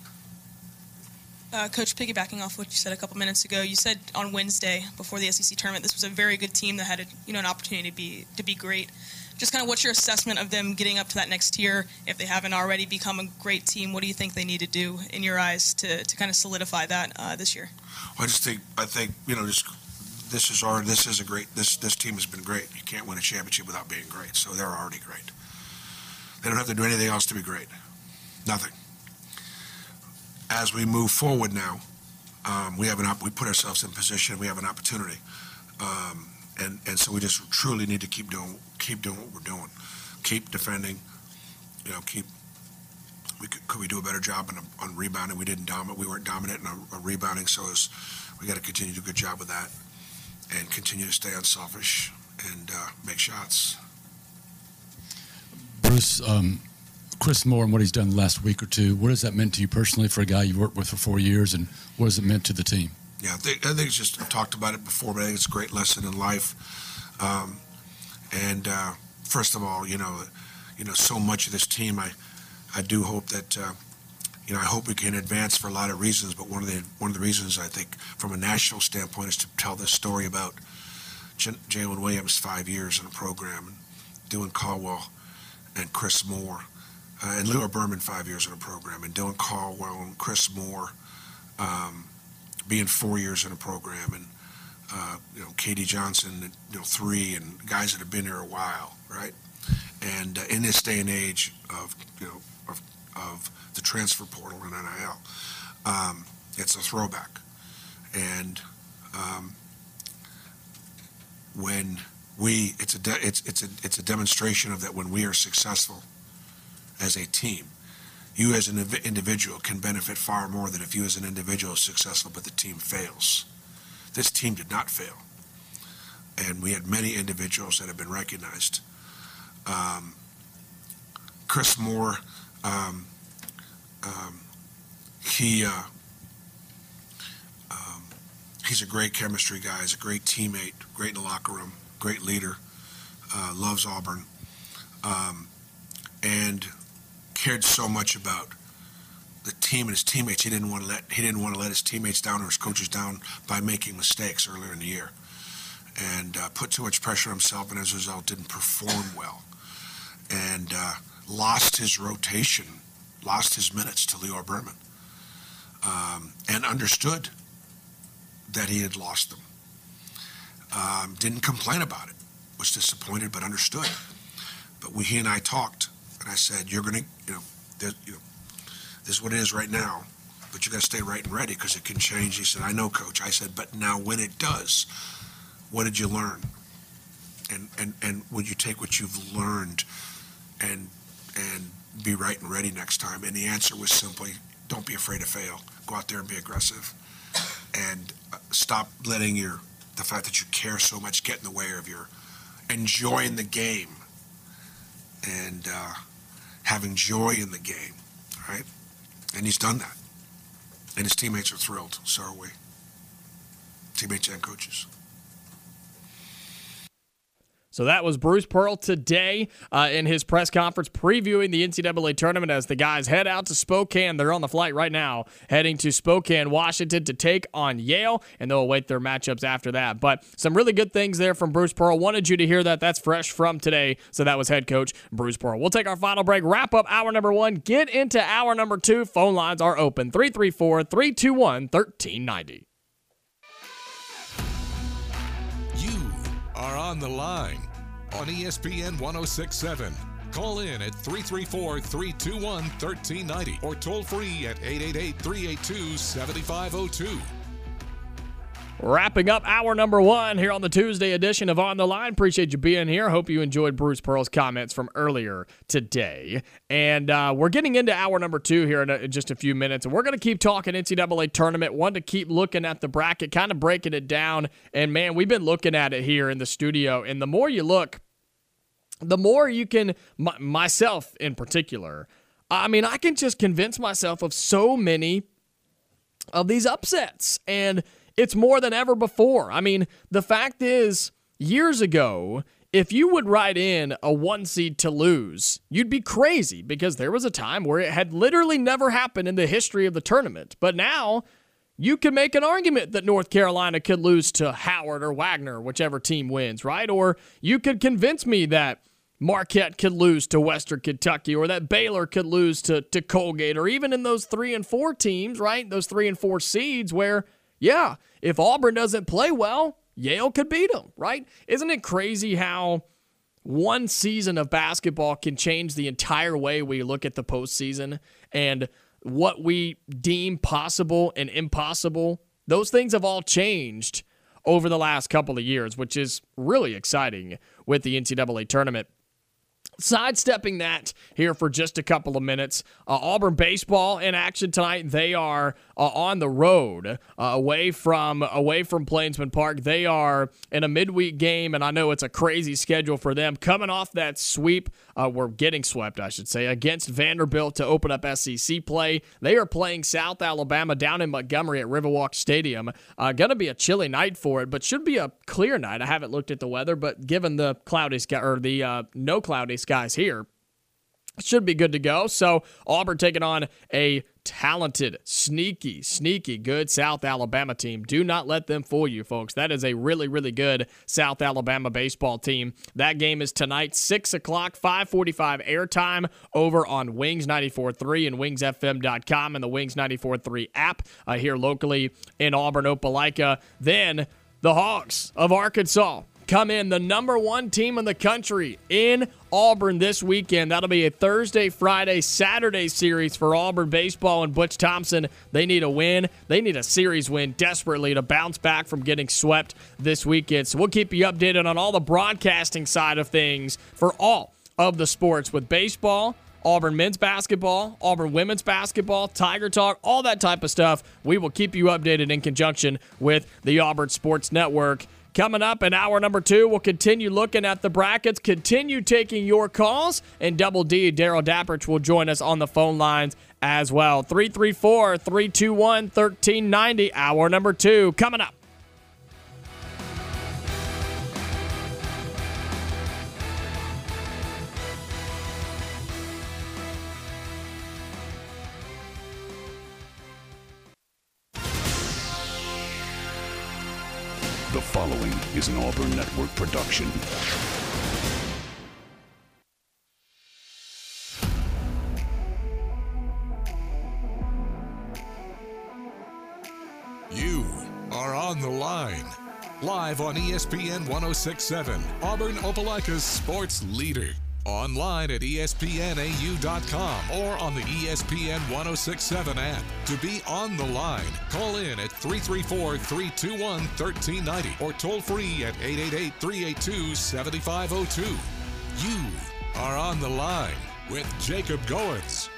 Speaker 11: Uh, Coach, piggybacking off what you said a couple minutes ago, you said on Wednesday before the S E C tournament this was a very good team that had a, you know, an opportunity to be to be great. Just kind of what's your assessment of them getting up to that next tier? If they haven't already become a great team, what do you think they need to do in your eyes to, to kind of solidify that uh, this year?
Speaker 6: Well, I just think I think you know just this is our this is a great this this team has been great. You can't win a championship without being great, so they're already great. They don't have to do anything else to be great. Nothing. As we move forward now, um, we have an op- we put ourselves in position. We have an opportunity, um, and and so we just truly need to keep doing keep doing what we're doing, keep defending. You know, keep. We could, could we do a better job on, on rebounding? We didn't dominate. We weren't dominant in our, our rebounding, so it's, we got to continue to do a good job with that, and continue to stay unselfish and uh, make shots.
Speaker 12: Bruce. Um Chris Moore and what he's done the last week or two, what has that meant to you personally for a guy you've worked with for four years, and what has it meant to the team?
Speaker 6: Yeah, I think, I think it's just, I've talked about it before, but I think it's a great lesson in life. Um, and uh, first of all, you know, you know, so much of this team, I, I do hope that, uh, you know, I hope we can advance for a lot of reasons. But one of the one of the reasons I think, from a national standpoint, is to tell this story about J- Jalen Williams, five years in a program, and Dylan Caldwell and Chris Moore, uh, and Leo Berman, five years in a program, and Dylan Caldwell and Chris Moore. Um, being four years in a program, and uh, you know, Katie Johnson, you know, three, and guys that have been here a while, right? And uh, in this day and age of, you know, of, of the transfer portal and N I L, um, it's a throwback. And um, when we, it's a, de- it's it's a it's a demonstration of that when we are successful as a team. You as an individual can benefit far more than if you as an individual is successful but the team fails. This team did not fail. And we had many individuals that have been recognized. Um, Chris Moore, um, um, he, uh, um, he's a great chemistry guy. He's a great teammate, great in the locker room, great leader, uh, loves Auburn. Um, and cared so much about the team and his teammates. He didn't want to let he didn't want to let his teammates down or his coaches down by making mistakes earlier in the year, and uh, put too much pressure on himself, and as a result didn't perform well, and uh, lost his rotation, lost his minutes to Leo Berman, um, and understood that he had lost them. Um, didn't complain about it, was disappointed, but understood. But we, he and I talked. And I said, you're going to, you know, you know, this is what it is right now, but you got to stay right and ready because it can change. He said, I know, Coach. I said, but now when it does, what did you learn? And and, and would you take what you've learned and and be right and ready next time? And the answer was simply, don't be afraid to fail. Go out there and be aggressive. And uh, stop letting your, the fact that you care so much get in the way of your enjoying the game and uh, having joy in the game, right? And he's done that. And his teammates are thrilled. So are we. Teammates and coaches.
Speaker 3: So that was Bruce Pearl today uh, in his press conference previewing the N C double A tournament as the guys head out to Spokane. They're on the flight right now, heading to Spokane, Washington to take on Yale, and they'll await their matchups after that. But some really good things there from Bruce Pearl. Wanted you to hear that. That's fresh from today. So that was head coach Bruce Pearl. We'll take our final break, wrap up hour number one, get into hour number two. Phone lines are open, three three four, three two one, one three nine zero.
Speaker 2: You are on the line on E S P N one oh six point seven. Call in at three three four, three two one, one three nine zero or toll free at eight eight eight, three eight two, seven five zero two.
Speaker 3: Wrapping up hour number one here on the Tuesday edition of On the Line. Appreciate you being here. Hope you enjoyed Bruce Pearl's comments from earlier today. And uh, we're getting into hour number two here in, a, in just a few minutes. And we're going to keep talking N C double A tournament. One, to keep looking at the bracket, kind of breaking it down. And, man, we've been looking at it here in the studio. And the more you look, the more you can, my, myself in particular, I mean, I can just convince myself of so many of these upsets. And it's more than ever before. I mean, the fact is, years ago, if you would write in a one seed to lose, you'd be crazy because there was a time where it had literally never happened in the history of the tournament. But now, you can make an argument that North Carolina could lose to Howard or Wagner, whichever team wins, right? Or you could convince me that Marquette could lose to Western Kentucky, or that Baylor could lose to, to Colgate, or even in those three and four teams, right? Those three and four seeds where, yeah, if Auburn doesn't play well, Yale could beat them, right? Isn't it crazy how one season of basketball can change the entire way we look at the postseason and what we deem possible and impossible? Those things have all changed over the last couple of years, which is really exciting with the N C double A tournament. Sidestepping that here for just a couple of minutes, uh, Auburn baseball in action tonight. They are uh, on the road, uh, away from away from Plainsman Park. They are in a midweek game, and I know it's a crazy schedule for them, coming off that sweep uh, were getting swept, I should say, against Vanderbilt to open up S E C play. They are playing South Alabama down in Montgomery at Riverwalk Stadium. Uh, going to be a chilly night for it, but should be a clear night. I haven't looked at the weather, but given the cloudy sky or the uh, no cloudy skies here, should be good to go. So Auburn taking on a talented, sneaky, sneaky good South Alabama team. Do not let them fool you, folks. That is a really, really good South Alabama baseball team. That game is tonight, six o'clock, five forty-five airtime over on Wings ninety-four point three and wings f m dot com and the Wings ninety-four point three app uh, here locally in Auburn, Opelika. Then the Hogs of Arkansas come in, the number one team in the country in Auburn this weekend. That'll be a Thursday, Friday, Saturday series for Auburn baseball and Butch Thompson. They need a win. They need a series win desperately to bounce back from getting swept this weekend. So we'll keep you updated on all the broadcasting side of things for all of the sports with baseball, Auburn men's basketball, Auburn women's basketball, Tiger Talk, all that type of stuff. We will keep you updated in conjunction with the Auburn Sports Network. Coming up in hour number two, we'll continue looking at the brackets, continue taking your calls, and Double D, Daryl Dapprich, will join us on the phone lines as well. three three four, three two one, one three nine zero, hour number two, coming up.
Speaker 1: The following is an Auburn Network production.
Speaker 2: You are on the line. Live on E S P N one oh six point seven, Auburn Opelika's sports leader. Online at E S P N A U dot com or on the E S P N one oh six point seven app. To be on the line, call in at three three four, three two one, one three nine zero or toll free at eight eight eight, three eight two, seven five zero two. You are on the line with Jacob Goins.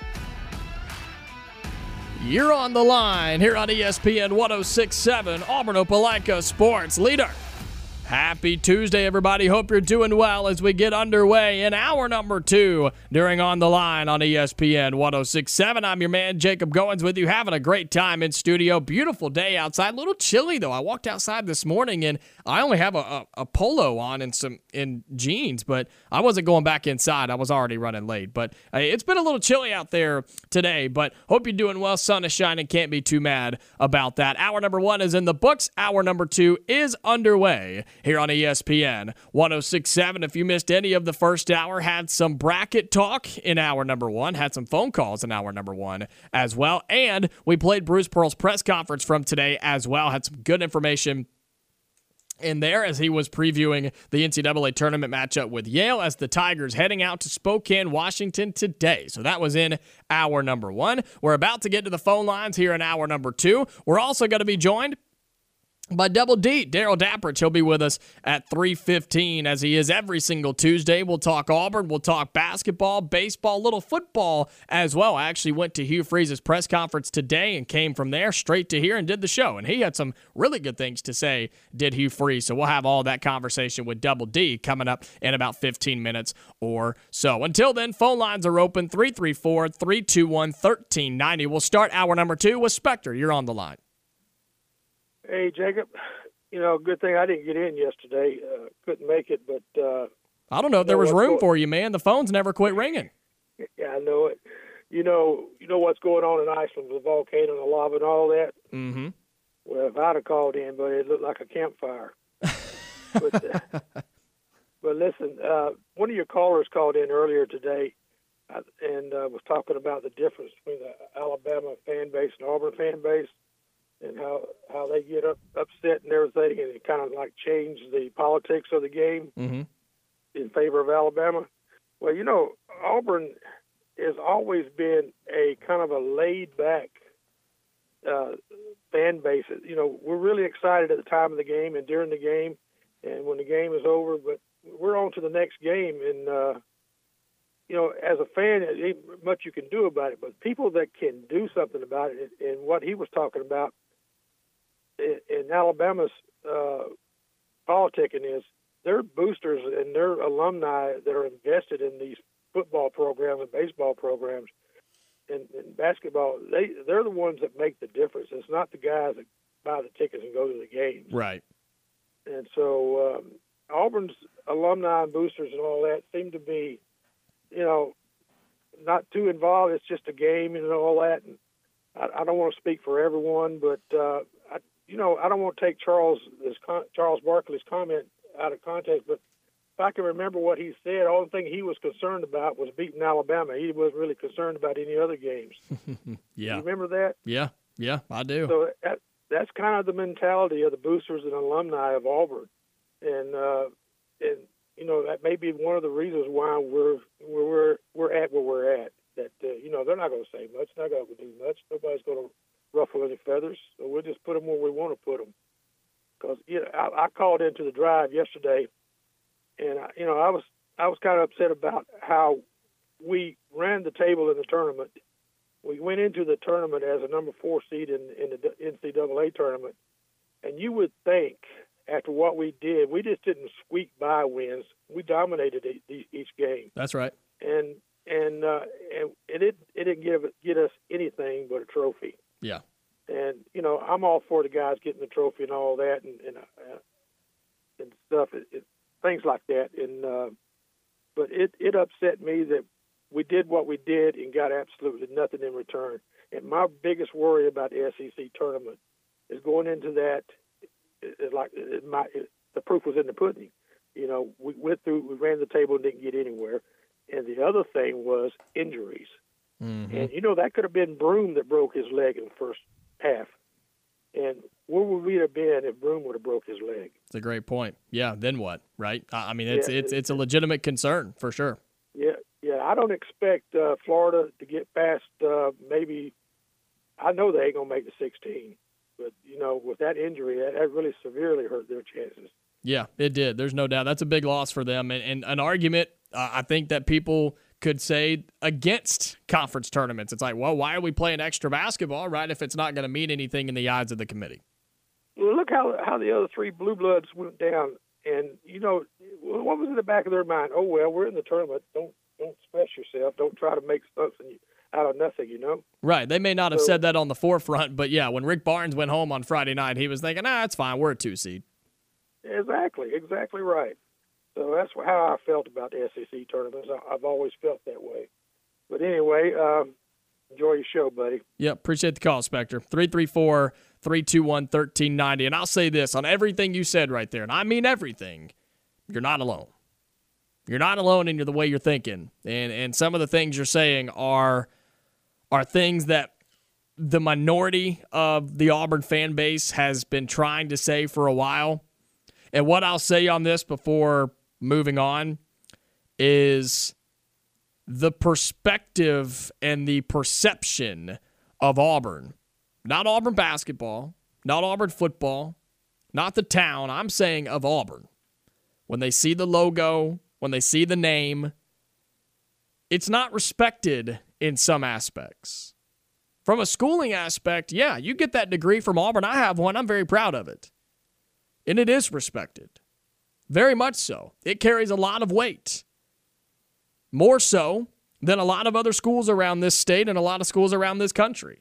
Speaker 3: You're on the line here on E S P N one oh six point seven, Auburn Opelika sports leader. Happy Tuesday, everybody. Hope you're doing well as we get underway in hour number two during On the Line on E S P N one oh six point seven. I'm your man, Jacob Goins, with you, having a great time in studio. Beautiful day outside. A little chilly, though. I walked outside this morning, and I only have a, a, a polo on and some in jeans, but I wasn't going back inside. I was already running late. But uh, it's been a little chilly out there today, but hope you're doing well. Sun is shining. Can't be too mad about that. Hour number one is in the books. Hour number two is underway here on E S P N one oh six point seven. If you missed any of the first hour, had some bracket talk in hour number one, had some phone calls in hour number one as well, and we played Bruce Pearl's press conference from today as well. Had some good information in there as he was previewing the N C double A tournament matchup with Yale as the Tigers heading out to Spokane, Washington today. So that was in hour number one. We're about to get to the phone lines here in hour number two. We're also going to be joined by Double D, Daryl Dapprich. He'll be with us at three fifteen, as he is every single Tuesday. We'll talk Auburn, we'll talk basketball, baseball, little football as well. I actually went to Hugh Freeze's press conference today and came from there straight to here and did the show. And he had some really good things to say, did Hugh Freeze. So we'll have all that conversation with Double D coming up in about fifteen minutes or so. Until then, phone lines are open, three three four, three two one, one three nine zero. We'll start hour number two with Spectre. You're on the line.
Speaker 13: Hey, Jacob, you know, good thing I didn't get in yesterday. Uh, couldn't make it, but... Uh,
Speaker 3: I don't know if there was room for you, man. The phones never quit ringing.
Speaker 13: Yeah, I know it. You know you know what's going on in Iceland with the volcano and the lava and all that?
Speaker 3: Mm-hmm.
Speaker 13: Well, if I'd have called in, but it looked like a campfire. but, uh, but listen, uh, one of your callers called in earlier today uh, and uh, was talking about the difference between the Alabama fan base and Auburn fan base, and how, how they get up, upset and everything, and it kind of like change the politics of the game
Speaker 3: mm-hmm.
Speaker 13: in favor of Alabama. Well, you know, Auburn has always been a kind of a laid-back uh, fan base. You know, we're really excited at the time of the game and during the game and when the game is over, but we're on to the next game. And, uh, you know, as a fan, there ain't much you can do about it, but people that can do something about it, and what he was talking about, in Alabama's uh, politicking is their boosters and their alumni that are invested in these football programs and baseball programs. And, and basketball, they, they're the ones that make the difference. It's not the guys that buy the tickets and go to the games.
Speaker 3: Right.
Speaker 13: And so um, Auburn's alumni and boosters and all that seem to be, you know, not too involved. It's just a game and all that. And I, I don't want to speak for everyone, but, uh, I, you know, I don't want to take Charles this con- Charles Barkley's comment out of context, but if I can remember what he said, all the thing he was concerned about was beating Alabama. He wasn't really concerned about any other games.
Speaker 3: Yeah.
Speaker 13: You remember that?
Speaker 3: Yeah, yeah, I do.
Speaker 13: So that, that's kind of the mentality of the boosters and alumni of Auburn. And, uh, and you know, that may be one of the reasons why we're we're we're at where we're at. That, uh, you know, they're not going to say much, not going to do much. Nobody's going to ruffle any feathers. So we'll just put them where we want to put them. Because, you know, I, I called into the drive yesterday, and, I, you know, I was I was kind of upset about how we ran the table in the tournament. We went into the tournament as a number four seed in, in the N C double A tournament, and you would think after what we did, we just didn't squeak by wins. We dominated each, each game.
Speaker 3: That's right.
Speaker 13: And and uh, and it it, it didn't give get us anything but a trophy.
Speaker 3: Yeah.
Speaker 13: And you know, I'm all for the guys getting the trophy and all that, and and, uh, and stuff, it, it, things like that. And uh, but it it upset me that we did what we did and got absolutely nothing in return. And my biggest worry about the S E C tournament is going into that. It, it, like it, my, it, the proof was in the pudding. You know, we went through, we ran the table and didn't get anywhere. And the other thing was injuries.
Speaker 3: Mm-hmm.
Speaker 13: And you know, that could have been Broom that broke his leg in the first half. And where would we have been if Broom would have broke his leg?
Speaker 3: It's a great point. Yeah, then what, right? I mean, it's
Speaker 13: Yeah,
Speaker 3: it's it's a legitimate concern for sure.
Speaker 13: Yeah, yeah. I don't expect uh, Florida to get past uh, maybe. I know they ain't gonna make the sixteen, but you know, with that injury, that, that really severely hurt their chances.
Speaker 3: Yeah, it did. There's no doubt. That's a big loss for them, and, and an argument uh, I think that people could say against conference tournaments. It's like, well, why are we playing extra basketball, right? If it's not going to mean anything in the eyes of the committee.
Speaker 13: Well, look how how the other three blue bloods went down, and you know, what was in the back of their mind? Oh well, we're in the tournament. Don't don't stress yourself. Don't try to make something out of nothing. You know.
Speaker 3: Right. They may not have
Speaker 13: So-
Speaker 3: said that on the forefront, but yeah, when Rick Barnes went home on Friday night, he was thinking, ah, it's fine. We're a two seed.
Speaker 13: Exactly, exactly right. So that's how I felt about the S E C tournaments. I- I've always felt that way. But anyway, um, enjoy your show, buddy.
Speaker 3: Yep, appreciate the call, Spectre. three three four, three two one, one three nine zero. And I'll say this on everything you said right there, and I mean everything, you're not alone. You're not alone in the way you're thinking. And and some of the things you're saying are are things that the minority of the Auburn fan base has been trying to say for a while. And what I'll say on this before moving on is the perspective and the perception of Auburn. Not Auburn basketball, not Auburn football, not the town. I'm saying of Auburn. When they see the logo, when they see the name, it's not respected in some aspects. From a schooling aspect, yeah, you get that degree from Auburn. I have one. I'm very proud of it. And it is respected. Very much so. It carries a lot of weight. More so than a lot of other schools around this state and a lot of schools around this country.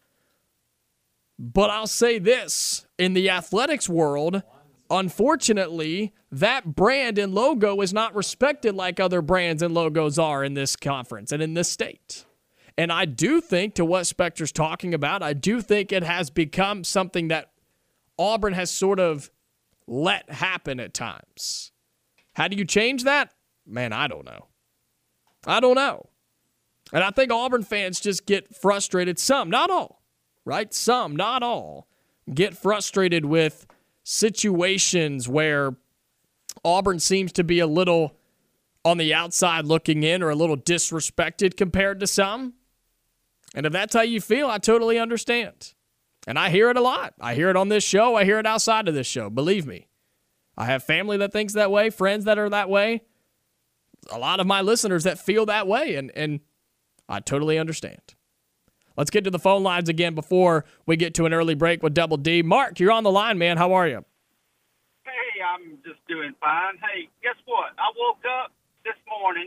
Speaker 3: But I'll say this, in the athletics world, unfortunately, that brand and logo is not respected like other brands and logos are in this conference and in this state. And I do think, to what Spectre's talking about, I do think it has become something that Auburn has sort of let happen at times. How do you change that? Man, I don't know. I don't know. And I think Auburn fans just get frustrated. Some, not all, right? Some, not all, get frustrated with situations where Auburn seems to be a little on the outside looking in or a little disrespected compared to some. And if that's how you feel, I totally understand. And I hear it a lot. I hear it on this show. I hear it outside of this show. Believe me. I have family that thinks that way, friends that are that way, a lot of my listeners that feel that way, and, and I totally understand. Let's get to the phone lines again before we get to an early break with Double D. Mark, you're on the line, man. How are you?
Speaker 14: Hey, I'm just doing fine. Hey, guess what? I woke up this morning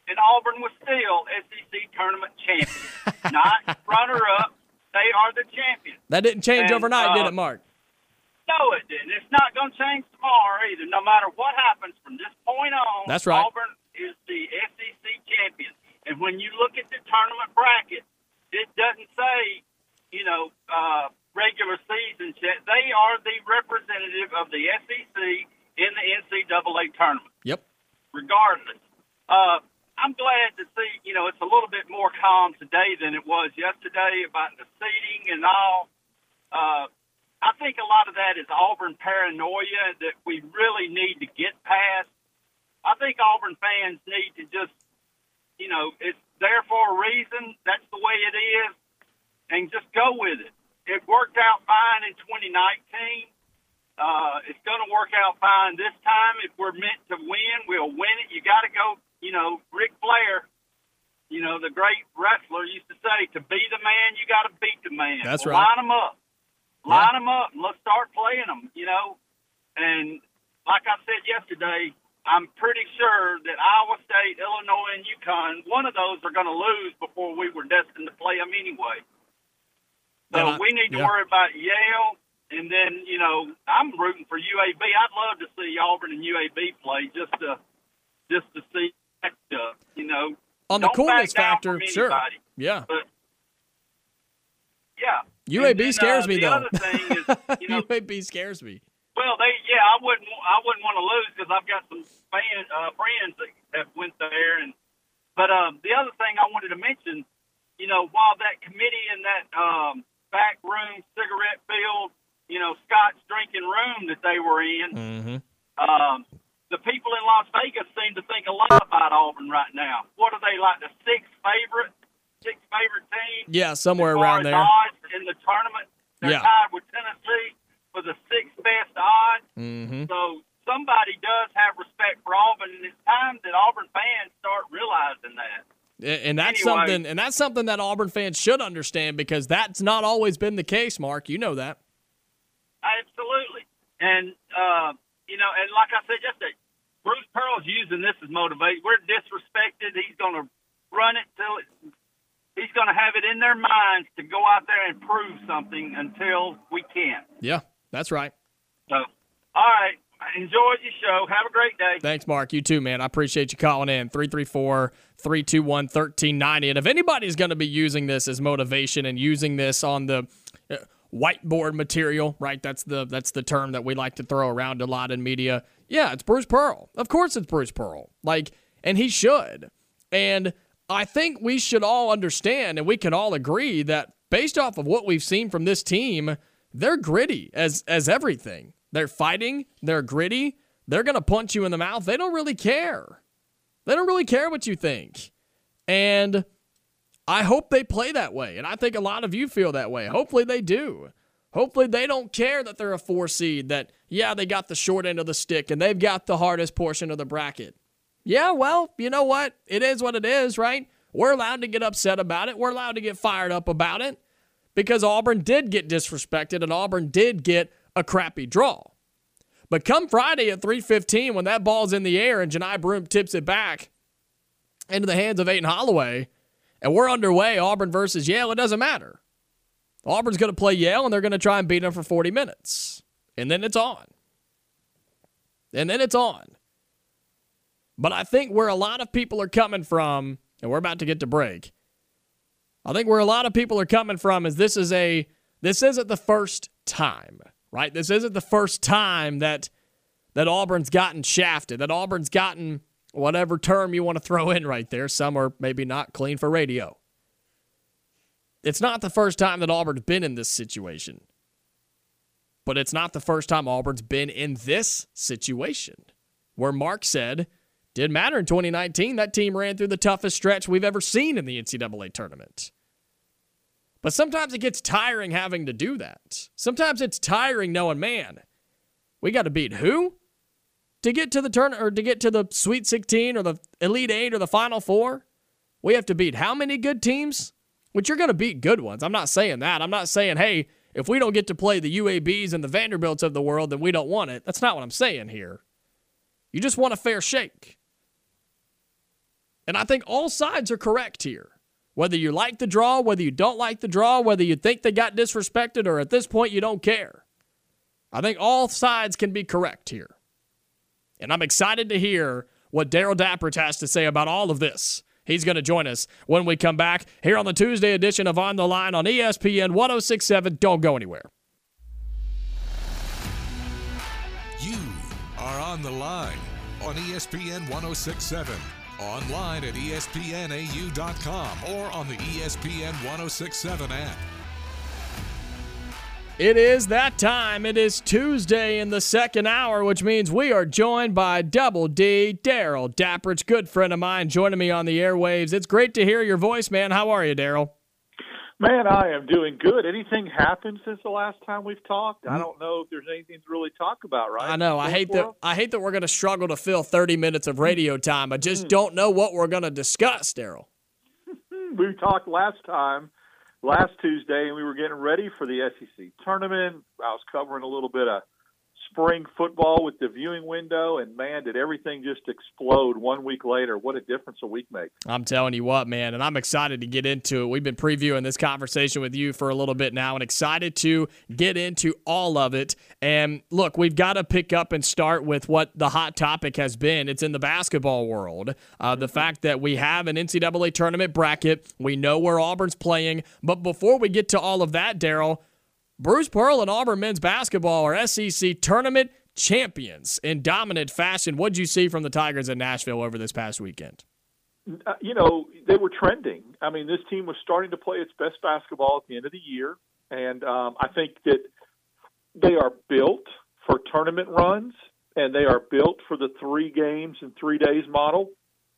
Speaker 14: and Auburn was still S E C tournament champions, not runner-up. They are the champions.
Speaker 3: That didn't change
Speaker 14: And,
Speaker 3: overnight,
Speaker 14: uh,
Speaker 3: did it, Mark?
Speaker 14: No, it didn't. It's not going to change tomorrow either. No matter what happens from this point on,
Speaker 3: That's right.
Speaker 14: Auburn is the S E C champion. And when you look at the tournament bracket, it doesn't say, you know, uh, regular season. They are the representative of the S E C in the N C double A tournament.
Speaker 3: Yep.
Speaker 14: Regardless. Uh, I'm glad to see, you know, it's a little bit more calm today than it was yesterday about the seating and all. Uh, I think a lot of that is Auburn paranoia that we really need to get past. I think Auburn fans need to just, you know, it's there for a reason. That's the way it is. And just go with it. It worked out fine in twenty nineteen. Uh, it's going to work out fine this time. If we're meant to win, we'll win it. You got to go, you know, Ric Flair, you know, the great wrestler used to say, to be the man, you got to beat the man.
Speaker 3: That's
Speaker 14: well,
Speaker 3: right.
Speaker 14: Line them up. Line them up and let's start playing them, you know. And like I said yesterday, I'm pretty sure that Iowa State, Illinois, and UConn, one of those are going to lose before we were destined to play them anyway. So
Speaker 3: Yeah,
Speaker 14: we need to
Speaker 3: yeah.
Speaker 14: worry about Yale. And then, you know, I'm rooting for U A B. I'd love to see Auburn and U A B play just to just to see that stuff, you know.
Speaker 3: On the
Speaker 14: Don't
Speaker 3: coolness
Speaker 14: back
Speaker 3: factor,
Speaker 14: down from
Speaker 3: sure.
Speaker 14: anybody.
Speaker 3: Yeah.
Speaker 14: But, yeah.
Speaker 3: U A B
Speaker 14: And then,
Speaker 3: scares
Speaker 14: uh,
Speaker 3: me,
Speaker 14: the
Speaker 3: though.
Speaker 14: other thing is, you know,
Speaker 3: U A B scares me.
Speaker 14: well, they yeah, I wouldn't I wouldn't want to lose because I've got some fan, uh, friends that have went there, and but um, the other thing I wanted to mention, you know, while that committee in that um, back room, cigarette filled, you know, Scotch drinking room that they were in,
Speaker 3: Mm-hmm.
Speaker 14: um, the people in Las Vegas seem to think a lot about Auburn right now. What are they, like the sixth favorite, sixth favorite team?
Speaker 3: Yeah, somewhere
Speaker 14: as far
Speaker 3: around
Speaker 14: as
Speaker 3: there.
Speaker 14: odds in the tournament. They're
Speaker 3: Yeah.
Speaker 14: tied with Tennessee for the sixth best odds.
Speaker 3: Mm-hmm.
Speaker 14: So somebody does have respect for Auburn, and it's time that Auburn fans start realizing that.
Speaker 3: And that's
Speaker 14: Anyway.
Speaker 3: something, and that's something that Auburn fans should understand because that's not always been the case. Mark, you know that.
Speaker 14: Absolutely. And, uh, you know, and like I said yesterday, Bruce Pearl's using this as motivation. We're disrespected. He's going to run it till it, he's going to have it in their minds to go out there and prove something until we can.
Speaker 3: Yeah, that's right.
Speaker 14: So, all right. Enjoy your show. Have a great day.
Speaker 3: Thanks, Mark. You too, man. I appreciate you calling in. three three four, three two one, one three nine zero. And if anybody's going to be using this as motivation and using this on the uh, whiteboard material, right? That's the that's the term that we like to throw around a lot in media. Yeah, it's Bruce Pearl. Of course it's Bruce Pearl. Like, and he should. And I think we should all understand and we can all agree that based off of what we've seen from this team, they're gritty as as everything. They're fighting. They're gritty. They're going to punch you in the mouth. They don't really care. They don't really care what you think. And I hope they play that way. And I think a lot of you feel that way. Hopefully they do. Hopefully they don't care that they're a four seed, that, yeah, they got the short end of the stick and they've got the hardest portion of the bracket. Yeah, well, you know what? It is what it is, right? We're allowed to get upset about it. We're allowed to get fired up about it because Auburn did get disrespected and Auburn did get a crappy draw. But come Friday at three fifteen, when that ball's in the air and Janai Broome tips it back into the hands of Aiden Holloway, and we're underway, Auburn versus Yale, it doesn't matter. Auburn's going to play Yale, and they're going to try and beat them for forty minutes. And then it's on. And then it's on. But I think where a lot of people are coming from, and we're about to get to break, I think where a lot of people are coming from is this is a, this isn't the first time. Right? This isn't the first time that that Auburn's gotten shafted, that Auburn's gotten whatever term you want to throw in right there. Some are maybe not clean for radio. It's not the first time that Auburn's been in this situation. But it's not the first time Auburn's been in this situation. Where Mark said, didn't matter in twenty nineteen, that team ran through the toughest stretch we've ever seen in the N C double A tournament. But sometimes it gets tiring having to do that. Sometimes it's tiring knowing, man, we got to beat who to get to the turn or to get to the Sweet sixteen or the Elite Eight or the Final Four? We have to beat how many good teams? Which you're going to beat good ones. I'm not saying that. I'm not saying, hey, if we don't get to play the U A Bs and the Vanderbilts of the world, then we don't want it. That's not what I'm saying here. You just want a fair shake. And I think all sides are correct here. Whether you like the draw, whether you don't like the draw, whether you think they got disrespected, or at this point you don't care. I think all sides can be correct here. And I'm excited to hear what Darrell Dapprich has to say about all of this. He's going to join us when we come back here on the Tuesday edition of On the Line on E S P N one oh six point seven. Don't go anywhere.
Speaker 2: You are on the line on E S P N one oh six point seven. Online at E S P N A U dot com or on the E S P N one oh six point seven app.
Speaker 3: It is that time. It is Tuesday in the second hour, which means we are joined by Double D, Darrell Dapprich, good friend of mine, joining me on the airwaves. It's great to hear your voice, man. How are you, Darrell?
Speaker 15: Man, I am doing good. Anything happened since the last time we've talked? I don't know if there's anything to really talk about, right?
Speaker 3: I know. I hate that. I hate that we're going to struggle to fill thirty minutes of radio time. I just don't know what we're going to discuss, Darrell.
Speaker 15: We talked last time. Last Tuesday, and we were getting ready for the S E C tournament. I was covering a little bit of spring football with the viewing window, and man, did everything just explode one week later. What a difference a week makes.
Speaker 3: I'm telling you what, man, and I'm excited to get into it. We've been previewing this conversation with you for a little bit now, and excited to get into all of it. And look, we've got to pick up and start with what the hot topic has been. It's in the basketball world. Uh, the fact that we have an N C double A tournament bracket. We know where Auburn's playing. But before we get to all of that, Darrell, Bruce Pearl and Auburn men's basketball are S E C tournament champions in dominant fashion. What did you see from the Tigers in Nashville over this past weekend?
Speaker 15: Uh, you know, they were trending. I mean, this team was starting to play its best basketball at the end of the year, and um, I think that they are built for tournament runs, and they are built for the three games in three days model.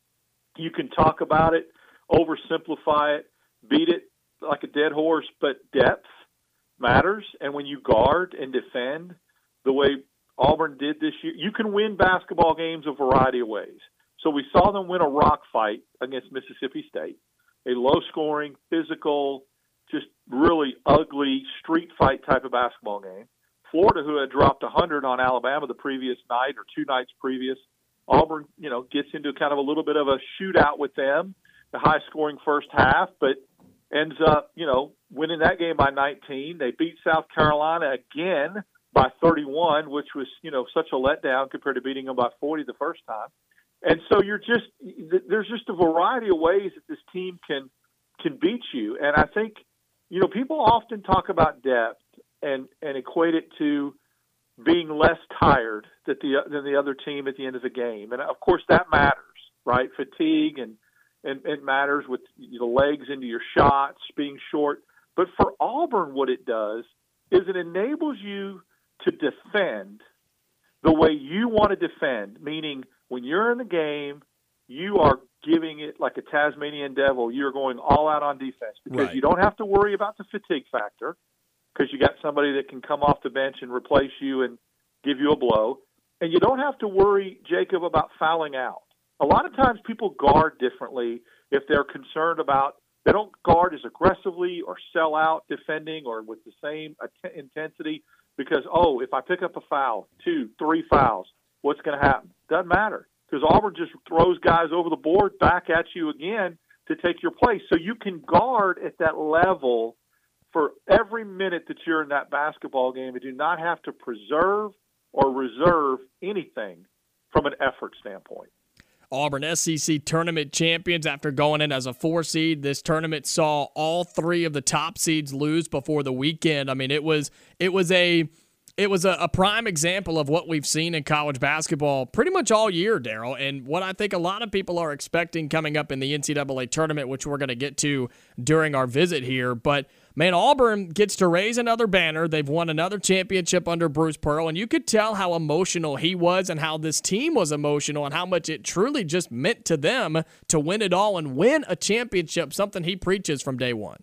Speaker 15: You can talk about it, oversimplify it, beat it like a dead horse, but depth matters. And when you guard and defend the way Auburn did this year, you can win basketball games a variety of ways. So we saw them win a rock fight against Mississippi State, a low-scoring, physical, just really ugly street fight type of basketball game. Florida, who had dropped one hundred on Alabama the previous night or two nights previous, Auburn, you know, gets into kind of a little bit of a shootout with them, the high-scoring first half, but ends up, you know, winning that game by nineteen. They beat South Carolina again by thirty-one, which was, you know, such a letdown compared to beating them by forty the first time. And so you're just – there's just a variety of ways that this team can can beat you. And I think, you know, people often talk about depth and, and equate it to being less tired than the, than the other team at the end of the game. And, of course, that matters, right? Fatigue and – and it matters with the legs into your shots, being short. But for Auburn, what it does is it enables you to defend the way you want to defend, meaning when you're in the game, you are giving it like a Tasmanian devil. You're going all out on defense because
Speaker 3: Right.
Speaker 15: you don't have to worry about the fatigue factor because you got somebody that can come off the bench and replace you and give you a blow. And you don't have to worry, Jacob, about fouling out. A lot of times people guard differently if they're concerned about – they don't guard as aggressively or sell out defending or with the same att- intensity because, oh, if I pick up a foul, two, three fouls, what's going to happen? Doesn't matter because Auburn just throws guys over the board back at you again to take your place. So you can guard at that level for every minute that you're in that basketball game and do not have to preserve or reserve anything from an effort standpoint.
Speaker 3: Auburn S E C tournament champions after going in as a four seed. This tournament saw all three of the top seeds lose before the weekend. I mean, it was it was a it was a, a prime example of what we've seen in college basketball pretty much all year, Darrell, and what I think a lot of people are expecting coming up in the N C double A tournament, which we're going to get to during our visit here. But man, Auburn gets to raise another banner. They've won another championship under Bruce Pearl, and you could tell how emotional he was and how this team was emotional and how much it truly just meant to them to win it all and win a championship, something he preaches from day one.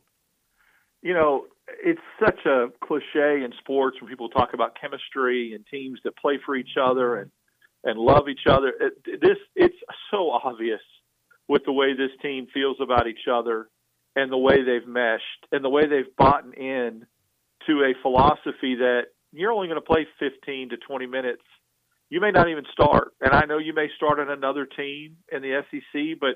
Speaker 15: You know, it's such a cliche in sports when people talk about chemistry and teams that play for each other and, and love each other. It, this it's so obvious with the way this team feels about each other and the way they've meshed and the way they've bought in to a philosophy that you're only going to play fifteen to twenty minutes. You may not even start. And I know you may start on another team in the S E C, but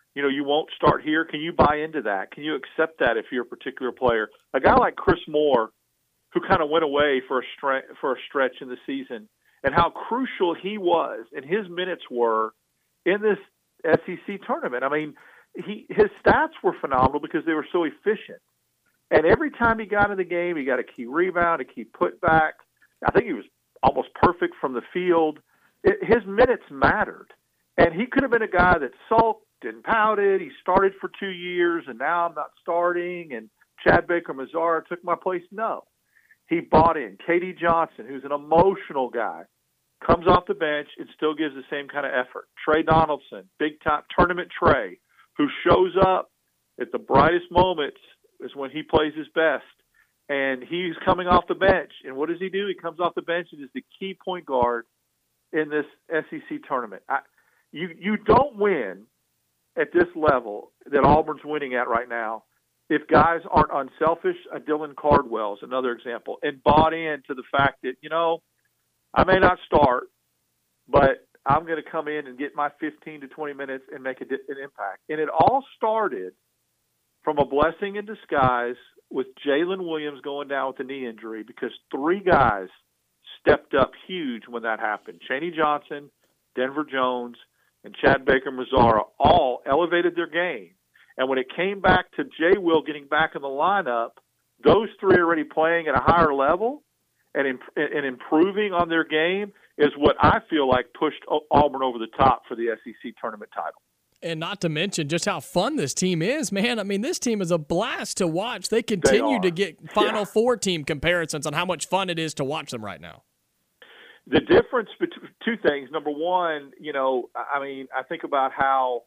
Speaker 15: You know, you won't start here. Can you buy into that? Can you accept that if you're a particular player? A guy like Chris Moore, who kind of went away for a stre- for a stretch in the season, and how crucial he was and his minutes were in this S E C tournament. I mean, he his stats were phenomenal because they were so efficient. And every time he got in the game, he got a key rebound, a key putback. I think he was almost perfect from the field. It, his minutes mattered. And he could have been a guy that sulked and pouted. He started for two years, and now I'm not starting, and Chad Baker-Mazara took my place. No. He bought in. K D Johnson, who's an emotional guy, comes off the bench and still gives the same kind of effort. Trey Donaldson, big-time tournament Trey, who shows up at the brightest moments is when he plays his best. And he's coming off the bench. And what does he do? He comes off the bench and is the key point guard in this S E C tournament. I, you you don't win at this level that Auburn's winning at right now if guys aren't unselfish. Uh, Dylan Cardwell is another example, and bought into the fact that, you know, I may not start, but I'm going to come in and get my fifteen to twenty minutes and make a, an impact. And it all started from a blessing in disguise with Jalen Williams going down with a knee injury, because three guys stepped up huge when that happened. Chaney Johnson, Denver Jones, and Chad Baker-Mazara all elevated their game. And when it came back to Jay Will getting back in the lineup, those three already playing at a higher level and, imp- and improving on their game is what I feel like pushed Auburn over the top for the S E C tournament title.
Speaker 3: And not to mention just how fun this team is, man. I mean, this team is a blast to watch. They continue
Speaker 15: they
Speaker 3: to get Final yeah. Four team comparisons on how much fun it is to watch them right now.
Speaker 15: The difference between two things. Number one, you know, I mean, I think about how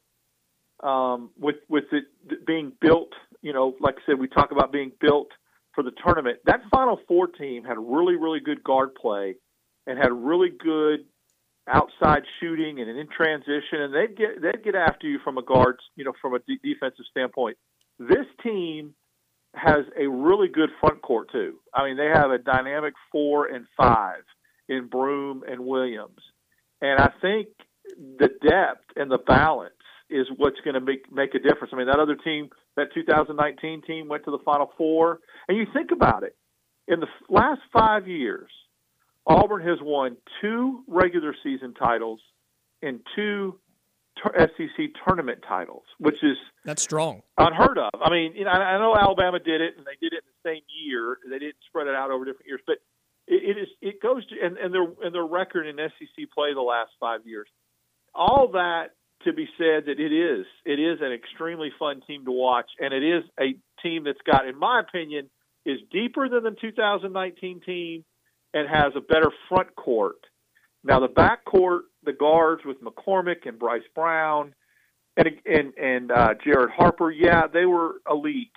Speaker 15: um, with with it being built, you know, like I said, we talk about being built for the tournament. That Final Four team had really, really good guard play and had really good outside shooting and in transition, and they'd get they'd get after you from a guard, you know, from a d- defensive standpoint. This team has a really good front court too. I mean, they have a dynamic four and five in Broome and Williams, and I think the depth and the balance is what's going to make make a difference. I mean, that other team, that two thousand nineteen team, went to the Final Four, and you think about it, in the last five years, Auburn has won two regular season titles and two S E C tournament titles, which is
Speaker 3: that's strong,
Speaker 15: unheard of. I mean, you know, I know Alabama did it, and they did it in the same year. They didn't spread it out over different years, but it, it is it goes to and, and their and their record in S E C play the last five years. All that to be said that it is it is an extremely fun team to watch, and it is a team that's got, in my opinion, is deeper than the two thousand nineteen team. And has a better front court. Now the back court, the guards with McCormick and Bryce Brown and and and uh, Jared Harper, yeah, they were elite.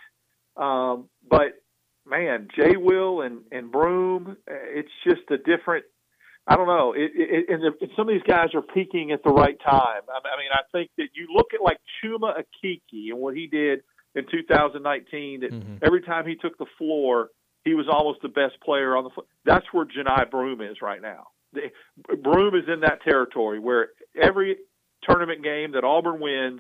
Speaker 15: Um, but man, Jay Will and and Broome, it's just a different. I don't know. It, it, and, the, and some of these guys are peaking at the right time. I mean, I think that you look at like Chuma Akiki and what he did in two thousand nineteen. That mm-hmm. every time he took the floor, he was almost the best player on the floor. That's where Johni Broome is right now. The, Broome is in that territory where every tournament game that Auburn wins,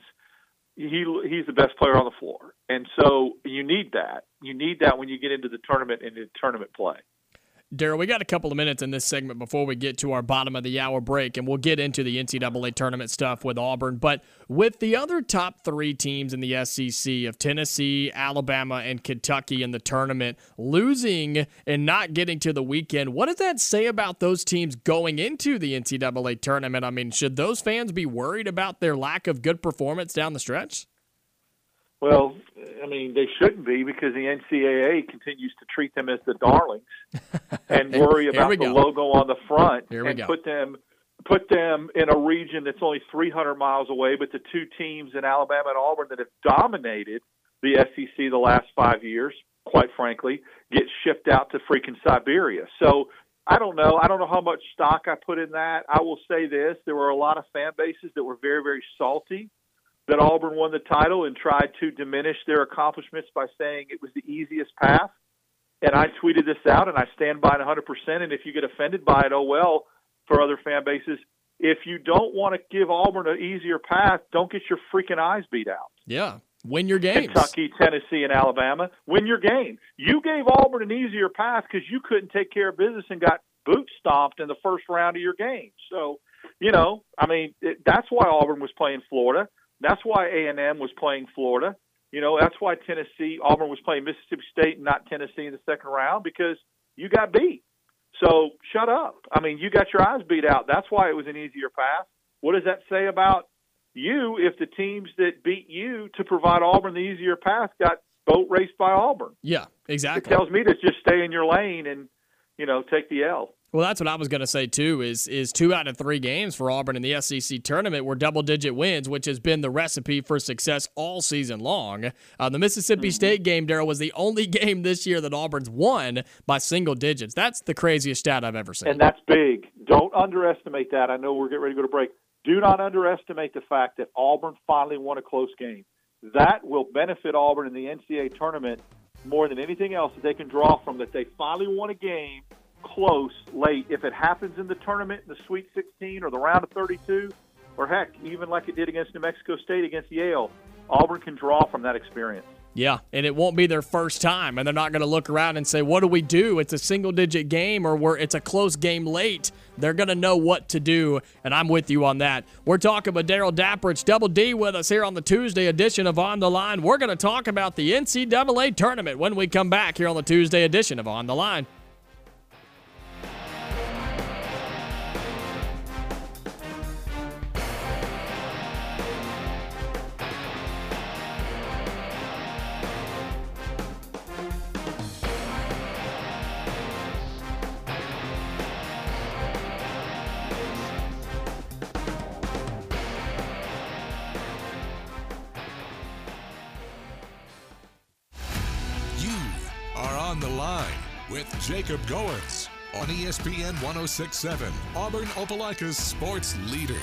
Speaker 15: he he's the best player on the floor. And so you need that. You need that when you get into the tournament and into tournament play.
Speaker 3: Daryl, we got a couple of minutes in this segment before we get to our bottom of the hour break, and we'll get into the N C double A tournament stuff with Auburn. But with the other top three teams in the S E C of Tennessee, Alabama, and Kentucky in the tournament losing and not getting to the weekend, what does that say about those teams going into the N C double A tournament? I mean, should those fans be worried about their lack of good performance down the stretch?
Speaker 15: Well, I mean, they shouldn't be, because the N C double A continues to treat them as the darlings and worry about the
Speaker 3: go.
Speaker 15: logo on the front
Speaker 3: Here we
Speaker 15: and
Speaker 3: go.
Speaker 15: put them put them in a region that's only three hundred miles away. But the two teams in Alabama and Auburn that have dominated the S E C the last five years, quite frankly, get shipped out to freaking Siberia. So I don't know. I don't know how much stock I put in that. I will say this. There were a lot of fan bases that were very, very salty that Auburn won the title and tried to diminish their accomplishments by saying it was the easiest path. And I tweeted this out, and I stand by it one hundred percent. And if you get offended by it, oh well, for other fan bases, if you don't want to give Auburn an easier path, don't get your freaking eyes beat out.
Speaker 3: Yeah, win your games.
Speaker 15: Kentucky, Tennessee, and Alabama, win your game. You gave Auburn an easier path because you couldn't take care of business and got boot stomped in the first round of your game. So, you know, I mean, it, that's why Auburn was playing Florida. That's why A and M was playing Florida. You know, that's why Tennessee, Auburn was playing Mississippi State and not Tennessee in the second round, because you got beat. So shut up. I mean, you got your eyes beat out. That's why it was an easier path. What does that say about you if the teams that beat you to provide Auburn the easier path got boat raced by Auburn?
Speaker 3: Yeah, exactly.
Speaker 15: It tells me to just stay in your lane and, you know, take the L.
Speaker 3: Well, that's what I was going to say, too, is is two out of three games for Auburn in the S E C tournament were double-digit wins, which has been the recipe for success all season long. Uh, the Mississippi mm-hmm. State game, Darryl, was the only game this year that Auburn's won by single digits. That's the craziest stat I've ever seen.
Speaker 15: And that's big. Don't underestimate that. I know we're getting ready to go to break. Do not underestimate the fact that Auburn finally won a close game. That will benefit Auburn in the N C double A tournament more than anything else that they can draw from, that they finally won a game close late. If it happens in the tournament, in the Sweet sixteen or the round of thirty-two, or heck, even like it did against New Mexico State against Yale, Auburn can draw from that experience.
Speaker 3: Yeah, and it won't be their first time, and they're not going to look around and say, what do we do? It's a single-digit game, or we're, it's a close game late. They're going to know what to do, and I'm with you on that. We're talking about Darrell Dapprich, Double D, with us here on the Tuesday edition of On the Line. We're going to talk about the N C double A tournament when we come back here on the Tuesday edition of On the Line.
Speaker 2: On the Line with Jacob Goins on E S P N one oh six point seven, Auburn Opelika's sports leader.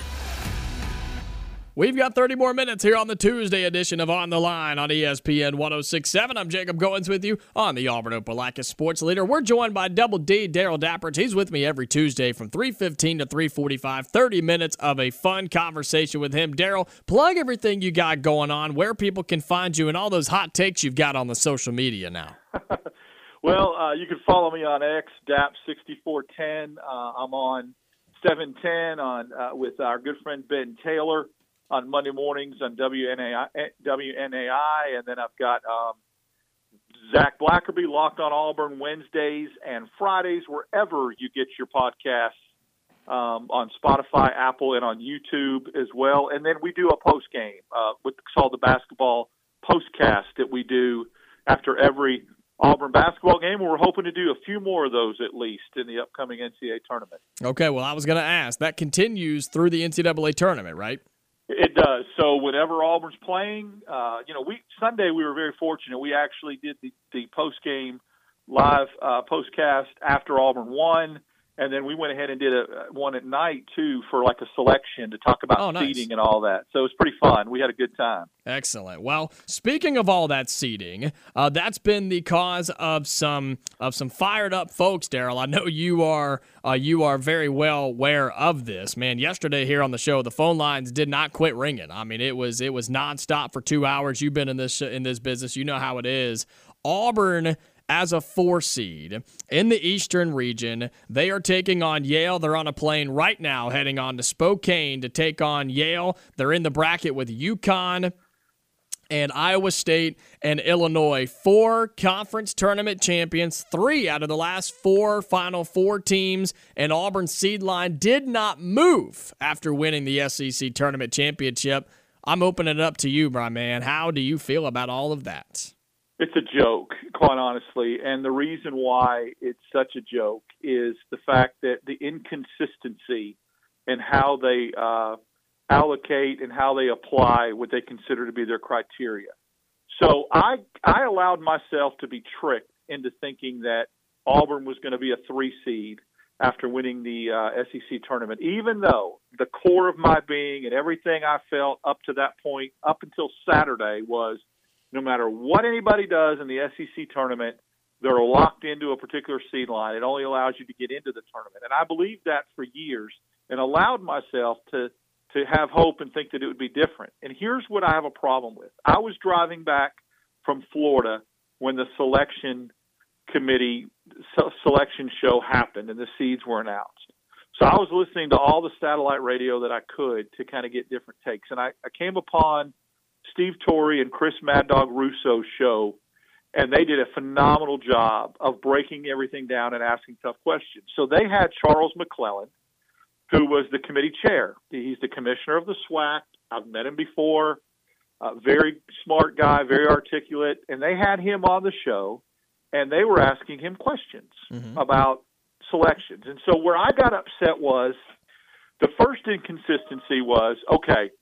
Speaker 3: We've got thirty more minutes here on the Tuesday edition of On the Line on E S P N one oh six point seven. I'm Jacob Goins with you on the Auburn Opelika Sports Leader. We're joined by Double D, Darrell Dapprich. He's with me every Tuesday from three fifteen to three forty-five. thirty minutes of a fun conversation with him. Darrell, plug everything you got going on, where people can find you, and all those hot takes you've got on the social media now.
Speaker 15: Well, uh, you can follow me on X, D A P sixty-four ten. Uh, I'm on seven ten on uh, with our good friend Ben Taylor on Monday mornings on W N A I, W N A I, and then I've got um, Zach Blackerby, Locked on Auburn, Wednesdays and Fridays, wherever you get your podcasts, um, on Spotify, Apple, and on YouTube as well. And then we do a post-game, uh, what's called the basketball postcast that we do after every Auburn basketball game. We're hoping to do a few more of those at least in the upcoming N C double A tournament.
Speaker 3: Okay, well, I was going to ask. That continues through the N C double A tournament, right?
Speaker 15: It does. So whenever Auburn's playing, uh, you know, we Sunday we were very fortunate. We actually did the, the post-game live uh, postcast after Auburn won, and then we went ahead and did a one at night, too, for like a selection to talk about
Speaker 3: oh, nice.
Speaker 15: seeding and all that. So it was pretty fun. We had a good time.
Speaker 3: Excellent. Well, speaking of all that seeding, uh, that's been the cause of some of some fired up folks, Darrell. I know you are uh, you are very well aware of this, man. Yesterday here on the show, the phone lines did not quit ringing. I mean, it was it was nonstop for two hours. You've been in this in this business, you know how it is. Auburn, as a four seed in the Eastern region, they are taking on Yale. They're on a plane right now heading on to Spokane to take on Yale. They're in the bracket with UConn and Iowa State and Illinois. Four conference tournament champions, three out of the last four Final Four teams, and Auburn's seed line did not move after winning the S E C tournament championship. I'm opening it up to you, my man. How do you feel about all of that?
Speaker 15: It's a joke, quite honestly, and the reason why it's such a joke is the fact that the inconsistency in how they uh, allocate and how they apply what they consider to be their criteria. So I I allowed myself to be tricked into thinking that Auburn was going to be a three seed after winning the uh, S E C tournament, even though the core of my being and everything I felt up to that point, up until Saturday, was no matter what anybody does in the S E C tournament, they're locked into a particular seed line. It only allows you to get into the tournament. And I believed that for years and allowed myself to to have hope and think that it would be different. And here's what I have a problem with. I was driving back from Florida when the selection committee selection show happened and the seeds were announced. So I was listening to all the satellite radio that I could to kind of get different takes. And I, I came upon Steve Torrey and Chris Mad Dog Russo's show, and they did a phenomenal job of breaking everything down and asking tough questions. So they had Charles McClellan, who was the committee chair. He's the commissioner of the SWAC. I've met him before. Uh, very smart guy, very articulate. And they had him on the show, and they were asking him questions mm-hmm. about selections. And so where I got upset was the first inconsistency was, okay,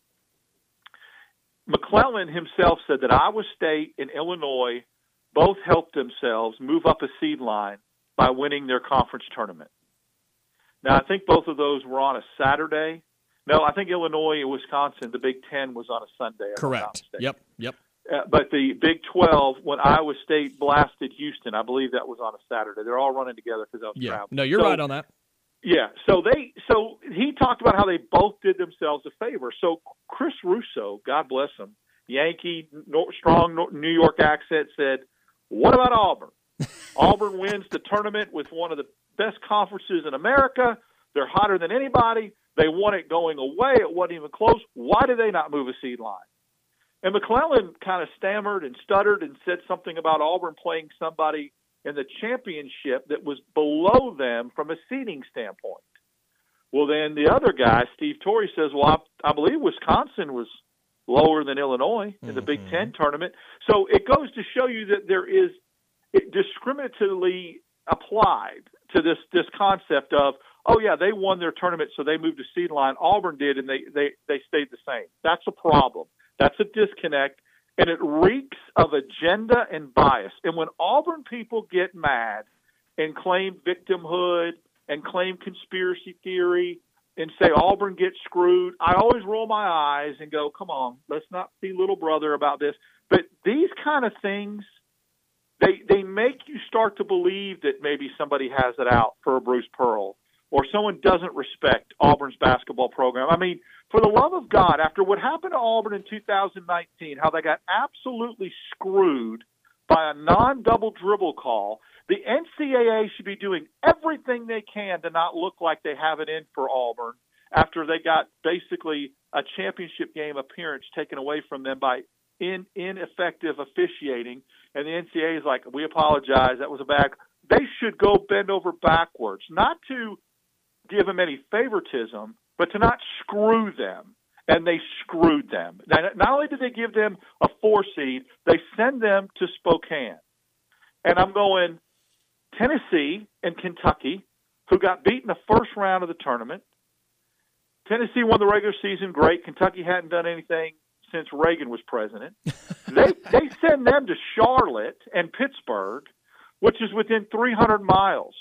Speaker 15: McClellan himself said that Iowa State and Illinois both helped themselves move up a seed line by winning their conference tournament. Now, I think both of those were on a Saturday. No, I think Illinois and Wisconsin, the Big Ten, was on a Sunday.
Speaker 3: Correct. Yep, yep.
Speaker 15: Uh, but the Big twelve, when Iowa State blasted Houston, I believe that was on a Saturday. They're all running together because I was
Speaker 3: yeah.
Speaker 15: traveling.
Speaker 3: No, you're
Speaker 15: so,
Speaker 3: right on that.
Speaker 15: Yeah. So they, so he talked about how they both did themselves a favor. So Chris Russo, God bless him, Yankee, strong New York accent, said, "What about Auburn? Auburn wins the tournament with one of the best conferences in America. They're hotter than anybody. They won it going away. It wasn't even close. Why did they not move a seed line?" And McClellan kind of stammered and stuttered and said something about Auburn playing somebody in the championship that was below them from a seeding standpoint. Well, then the other guy, Steve Torrey, says, well, I, I believe Wisconsin was lower than Illinois in the mm-hmm. Big Ten tournament. So it goes to show you that there is it discriminatively applied to this, this concept of, oh, yeah, they won their tournament, so they moved to seed line. Auburn did, and they, they, they stayed the same. That's a problem. That's a disconnect, and it reeks of agenda and bias. And when Auburn people get mad and claim victimhood and claim conspiracy theory and say Auburn gets screwed, I always roll my eyes and go, come on, let's not be little brother about this. But these kind of things, they they make you start to believe that maybe somebody has it out for a Bruce Pearl or someone doesn't respect Auburn's basketball program. I mean, for the love of God, after what happened to Auburn in two thousand nineteen, how they got absolutely screwed by a non-double dribble call, the N C double A should be doing everything they can to not look like they have it in for Auburn after they got basically a championship game appearance taken away from them by in, ineffective officiating. And the N C double A is like, we apologize, that was a bad. They should go bend over backwards, not to give them any favoritism, but to not screw them. And they screwed them. Not only did they give them a four seed, they send them to Spokane. And I'm going, Tennessee and Kentucky, who got beat in the first round of the tournament. Tennessee won the regular season, great. Kentucky hadn't done anything since Reagan was president. they they send them to Charlotte and Pittsburgh, which is within three hundred miles.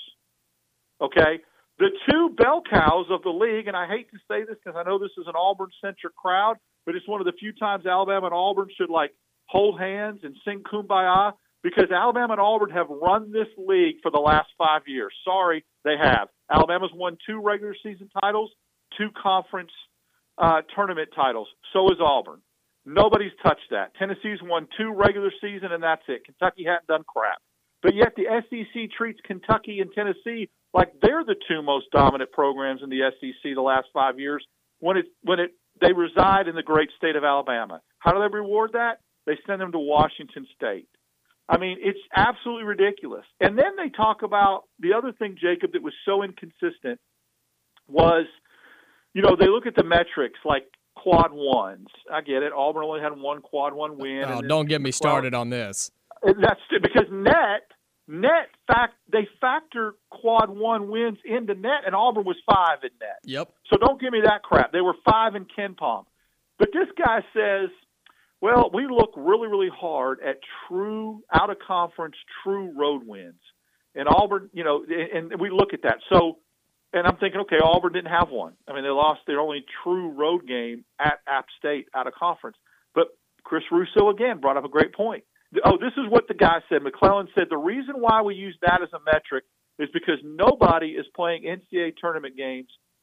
Speaker 15: Okay? The two bell cows of the league, and I hate to say this because I know this is an Auburn-centric crowd, but it's one of the few times Alabama and Auburn should, like, hold hands and sing Kumbaya, because Alabama and Auburn have run this league for the last five years. Sorry, they have. Alabama's won two regular season titles, two conference uh, tournament titles. So has Auburn. Nobody's touched that. Tennessee's won two regular season, and that's it. Kentucky hadn't done crap. But yet the S E C treats Kentucky and Tennessee like they're the two most dominant programs in the S E C the last five years when it when it they reside in the great state of Alabama. How do they reward that? They send them to Washington State. I mean, it's absolutely ridiculous. And then they talk about the other thing, Jacob, that was so inconsistent was, you know, they look at the metrics like quad ones. I get it. Auburn only had one quad one win.
Speaker 3: Oh, don't get me started on this.
Speaker 15: That's because net, net fact they factor quad one wins into net, and Auburn was five in net.
Speaker 3: Yep.
Speaker 15: So don't give me that crap. They were five in Ken Palm. But this guy says, well, we look really, really hard at true out of conference, true road wins, and Auburn, you know, and we look at that. So, and I'm thinking, okay, Auburn didn't have one. I mean, they lost their only true road game at App State out of conference. But Chris Russo again brought up a great point. Oh, this is what the guy said. McClellan said the reason why we use that as a metric is because nobody is playing N C double A tournament games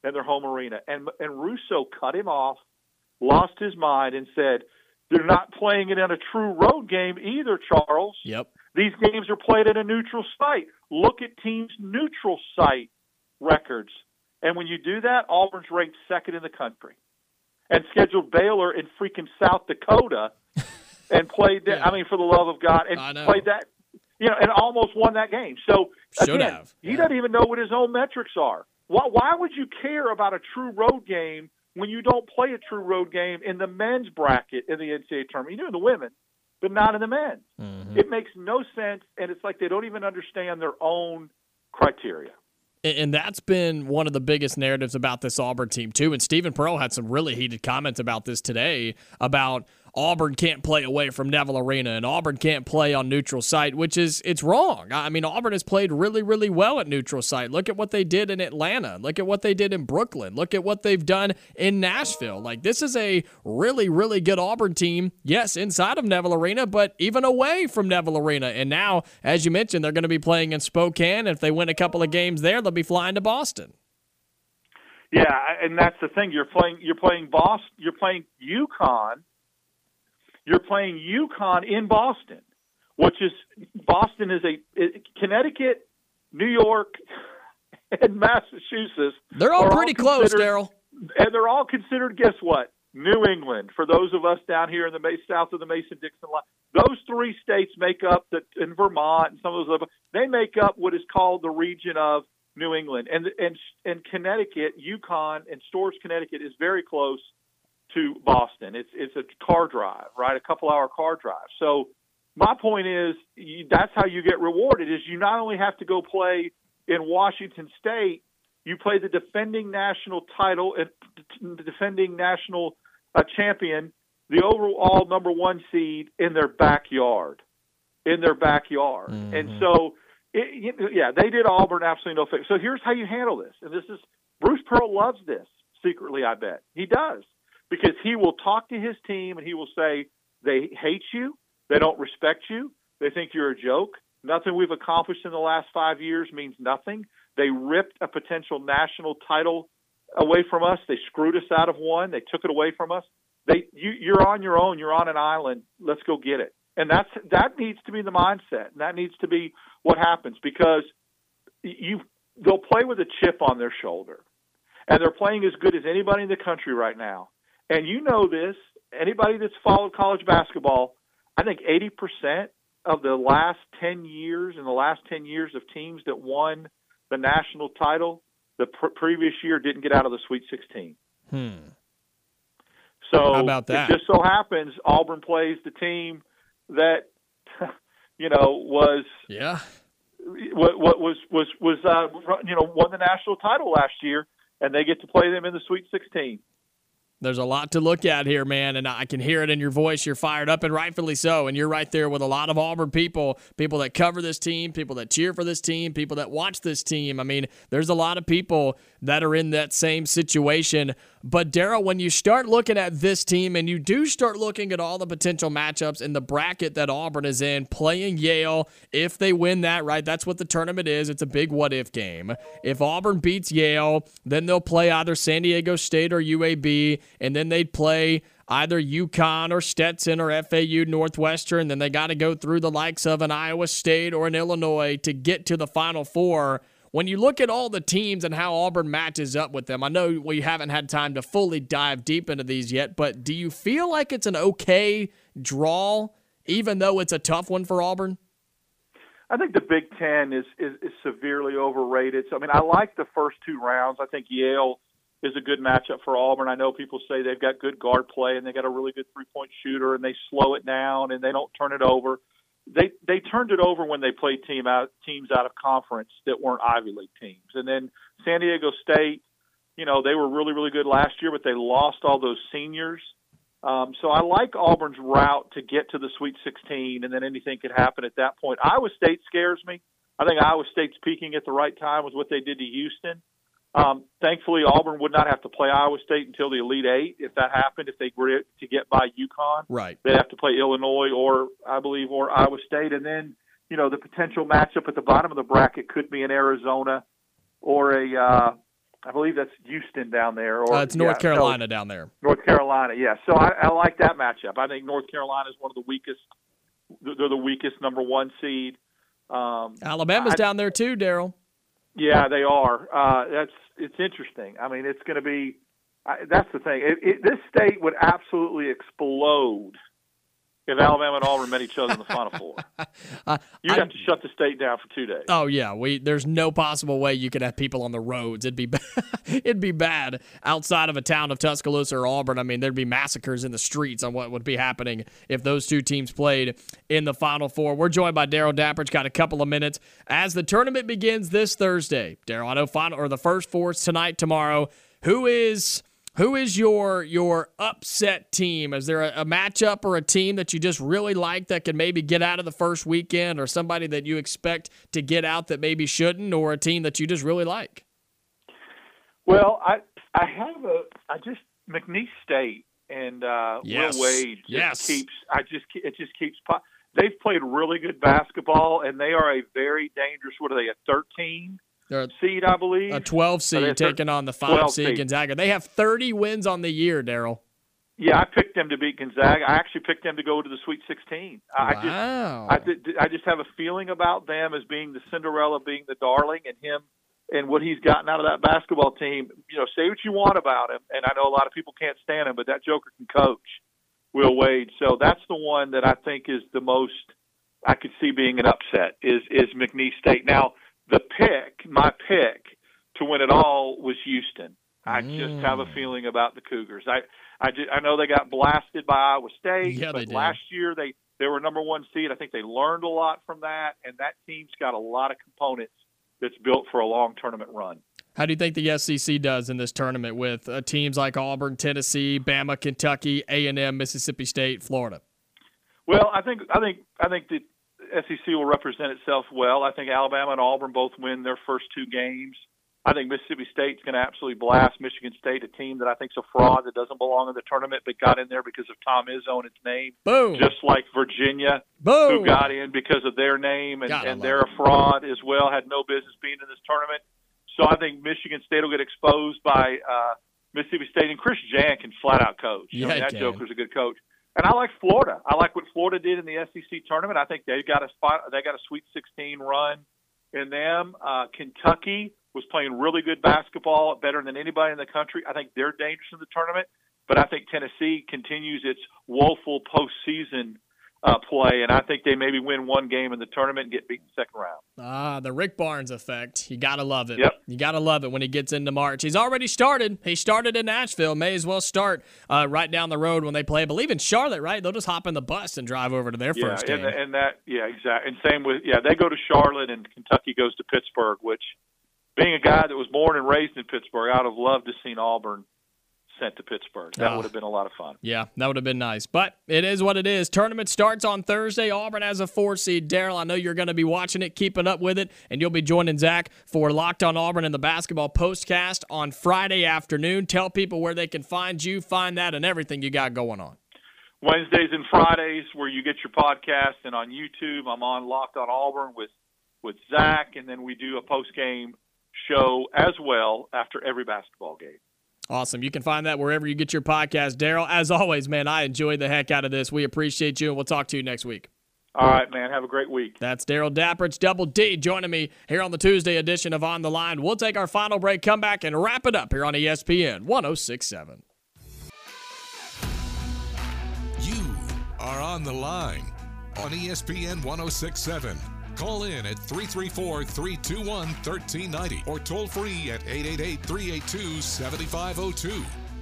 Speaker 15: in their home arena. And and Russo cut him off, lost his mind, and said, they're not playing it in a true road game either, Charles.
Speaker 3: Yep.
Speaker 15: These games are played at a neutral site. Look at teams' neutral site records. And when you do that, Auburn's ranked second in the country. And scheduled Baylor in freaking South Dakota and played that, yeah. I mean, for the love of God, and played that, you know, and almost won that game. So,
Speaker 3: Should
Speaker 15: again,
Speaker 3: have.
Speaker 15: he
Speaker 3: Yeah.
Speaker 15: doesn't even know what his own metrics are. Why, why would you care about a true road game when you don't play a true road game in the men's bracket in the N C double A tournament? You do in the women, but not in the men's.
Speaker 3: Mm-hmm.
Speaker 15: It makes no sense, and it's like they don't even understand their own criteria.
Speaker 3: And that's been one of the biggest narratives about this Auburn team, too. And Stephen Pearl had some really heated comments about this today, about Auburn can't play away from Neville Arena and Auburn can't play on neutral site, which is, it's wrong. I mean, Auburn has played really, really well at neutral site. Look at what they did in Atlanta. Look at what they did in Brooklyn. Look at what they've done in Nashville. Like, this is a really, really good Auburn team, yes, inside of Neville Arena, but even away from Neville Arena. And now, as you mentioned, they're going to be playing in Spokane. If they win a couple of games there, they'll be flying to Boston.
Speaker 15: Yeah, and that's the thing. You're playing. You're playing Boston. You're playing UConn. You're playing UConn in Boston, which is Boston is a it, Connecticut, New York, and Massachusetts.
Speaker 3: They're all pretty
Speaker 15: all
Speaker 3: close, Daryl.
Speaker 15: And they're all considered. Guess what? New England. For those of us down here in the south of the Mason-Dixon line, those three states make up the in Vermont and some of those other. They make up what is called the region of New England, and and and Connecticut, UConn, and Storrs, Connecticut is very close to Boston. It's it's a car drive, right? A couple hour car drive. So my point is, you, that's how you get rewarded. Is you not only have to go play in Washington State, you play the defending national title and defending national uh, champion, the overall number one seed in their backyard, in their backyard, mm-hmm. and so. It, yeah, they did Auburn absolutely no favor. So here's how you handle this. And this is Bruce Pearl loves this secretly, I bet. He does. Because he will talk to his team and he will say, they hate you, they don't respect you, they think you're a joke. Nothing we've accomplished in the last five years means nothing. They ripped a potential national title away from us. They screwed us out of one. They took it away from us. They you, you're on your own. You're on an island. Let's go get it. And that's that needs to be the mindset, and that needs to be what happens, because you they'll play with a chip on their shoulder, and they're playing as good as anybody in the country right now. And you know this, anybody that's followed college basketball, I think eighty percent of the last ten years, in the last ten years of teams that won the national title, the pr- previous year didn't get out of the Sweet sixteen.
Speaker 3: Hmm.
Speaker 15: So
Speaker 3: How about that?
Speaker 15: It just so happens Auburn plays the team that, you know, was
Speaker 3: yeah,
Speaker 15: what, what was was was uh, you know won the national title last year, and they get to play them in the Sweet sixteen.
Speaker 3: There's a lot to look at here, man, and I can hear it in your voice. You're fired up, and rightfully so. And you're right there with a lot of Auburn people, people that cover this team, people that cheer for this team, people that watch this team. I mean, there's a lot of people that are in that same situation. But, Daryl, when you start looking at this team and you do start looking at all the potential matchups in the bracket that Auburn is in, playing Yale, if they win that, right, that's what the tournament is. It's a big what-if game. If Auburn beats Yale, then they'll play either San Diego State or U A B, and then they'd play either UConn or Stetson or F A U Northwestern. Then they got to go through the likes of an Iowa State or an Illinois to get to the Final Four. When you look at all the teams and how Auburn matches up with them, I know we haven't had time to fully dive deep into these yet, but do you feel like it's an okay draw, even though it's a tough one for Auburn?
Speaker 15: I think the Big Ten is, is, is severely overrated. So, I mean, I like the first two rounds. I think Yale is a good matchup for Auburn. I know people say they've got good guard play and they got a really good three-point shooter and they slow it down and they don't turn it over. They they turned it over when they played team out teams out of conference that weren't Ivy League teams. And then San Diego State, you know, they were really, really good last year, but they lost all those seniors. Um, so I like Auburn's route to get to the Sweet sixteen, and then anything could happen at that point. Iowa State scares me. I think Iowa State's peaking at the right time with what they did to Houston. Um, thankfully, Auburn would not have to play Iowa State until the Elite Eight. If that happened, if they were to get by UConn,
Speaker 3: right,
Speaker 15: they'd have to play Illinois or, I believe, or Iowa State. And then, you know, the potential matchup at the bottom of the bracket could be an Arizona or a uh, I believe that's Houston down there. Or
Speaker 3: uh, it's North
Speaker 15: yeah,
Speaker 3: Carolina
Speaker 15: so,
Speaker 3: down there.
Speaker 15: North Carolina, yeah. So I, I like that matchup. I think North Carolina is one of the weakest. They're the weakest number one seed. Um,
Speaker 3: Alabama's
Speaker 15: I,
Speaker 3: down there too, Daryl.
Speaker 15: Yeah, they are. Uh, that's it's interesting. I mean, it's going to be. I, that's the thing. It, it, this state would absolutely explode if Alabama and Auburn met each other in the Final Four.
Speaker 3: uh,
Speaker 15: You'd have to shut the state down for two days.
Speaker 3: Oh yeah, we there's no possible way you could have people on the roads. It'd be it'd be bad outside of a town of Tuscaloosa or Auburn. I mean, there'd be massacres in the streets on what would be happening if those two teams played in the Final Four. We're joined by Daryl Dapprich. Got a couple of minutes as the tournament begins this Thursday. Daryl, I know final or the first four is tonight, tomorrow. Who is Who is your your upset team? Is there a, a matchup or a team that you just really like that can maybe get out of the first weekend, or somebody that you expect to get out that maybe shouldn't, or a team that you just really like?
Speaker 15: Well, I I have a I just McNeese State and uh,
Speaker 3: yes.
Speaker 15: Will Wade just
Speaker 3: yes.
Speaker 15: keeps I just it just keeps they've played really good basketball, and they are a very dangerous. What are they? A thirteen
Speaker 3: They're
Speaker 15: seed, I believe.
Speaker 3: A twelve seed taking on the five seed Gonzaga. They have thirty wins on the year, Daryl.
Speaker 15: Yeah, I picked them to beat Gonzaga. I actually picked them to go to the Sweet sixteen. I
Speaker 3: wow.
Speaker 15: just, I, did, I just have a feeling about them as being the Cinderella, being the darling, and him and what he's gotten out of that basketball team. You know, say what you want about him, and I know a lot of people can't stand him, but that joker can coach, Will Wade. So that's the one that I think is the most I could see being an upset is is McNeese State. Now, the pick, my pick to win it all was Houston. I mm. just have a feeling about the Cougars. I I, just, I know they got blasted by Iowa State,
Speaker 3: yeah,
Speaker 15: but
Speaker 3: they did.
Speaker 15: last year they, they were number one seed. I think they learned a lot from that, and that team's got a lot of components that's built for a long tournament run.
Speaker 3: How do you think the S E C does in this tournament with uh, teams like Auburn, Tennessee, Bama, Kentucky, A and M, Mississippi State, Florida?
Speaker 15: Well, I think I think I think the S E C will represent itself well. I think Alabama and Auburn both win their first two games. I think Mississippi State's going to absolutely blast Michigan State, a team that I think is a fraud that doesn't belong in the tournament but got in there because of Tom Izzo and its name.
Speaker 3: Boom.
Speaker 15: Just like Virginia,
Speaker 3: Boom.
Speaker 15: who got in because of their name, and,
Speaker 3: God,
Speaker 15: and they're a fraud as well, had no business being in this tournament. So I think Michigan State will get exposed by uh, Mississippi State, and Chris Jan can flat-out coach.
Speaker 3: Yeah,
Speaker 15: I mean, that
Speaker 3: can.
Speaker 15: joker's a good coach. And I like Florida. I like what Florida did in the S E C tournament. I think they got a spot. They got a Sweet sixteen run in them. Uh, Kentucky was playing really good basketball, better than anybody in the country. I think they're dangerous in the tournament. But I think Tennessee continues its woeful postseason uh, play, and I think they maybe win one game in the tournament and get beat in the second round.
Speaker 3: Ah, the Rick Barnes effect. You got to love it.
Speaker 15: Yep.
Speaker 3: You got to love it when he gets into March. He's already started. He started in Nashville. May as well start uh, right down the road when they play. I believe in Charlotte, right? They'll just hop in the bus and drive over to their
Speaker 15: yeah,
Speaker 3: first game.
Speaker 15: And, and that, yeah, exactly. And same with, yeah, they go to Charlotte, and Kentucky goes to Pittsburgh, which, being a guy that was born and raised in Pittsburgh, I would have loved to have seen Auburn sent to Pittsburgh. That
Speaker 3: Oh.
Speaker 15: would have been a lot of fun.
Speaker 3: Yeah, that would have been nice. But it is what it is. Tournament starts on Thursday. Auburn has a four seed. Daryl, I know you're going to be watching it, keeping up with it, and you'll be joining Zach for Locked on Auburn and the basketball postcast on Friday afternoon. Tell people where they can find you, find that, and everything you got going on.
Speaker 15: Wednesdays and Fridays where you get your podcast, and on YouTube I'm on Locked on Auburn with, with Zach, and then we do a post-game show as well after every basketball game.
Speaker 3: Awesome. You can find that wherever you get your podcast. Daryl, as always, man, I enjoyed the heck out of this. We appreciate you, and we'll talk to you next week.
Speaker 15: All right, man. Have a great week.
Speaker 3: That's Daryl Dapprich, Double D, joining me here on the Tuesday edition of On the Line. We'll take our final break, come back, and wrap it up here on E S P N one oh six point seven.
Speaker 2: You are on the line on E S P N one oh six point seven. Call in at three three four, three two one, one three nine zero or toll free at eight eight eight, three eight two, seven five zero two.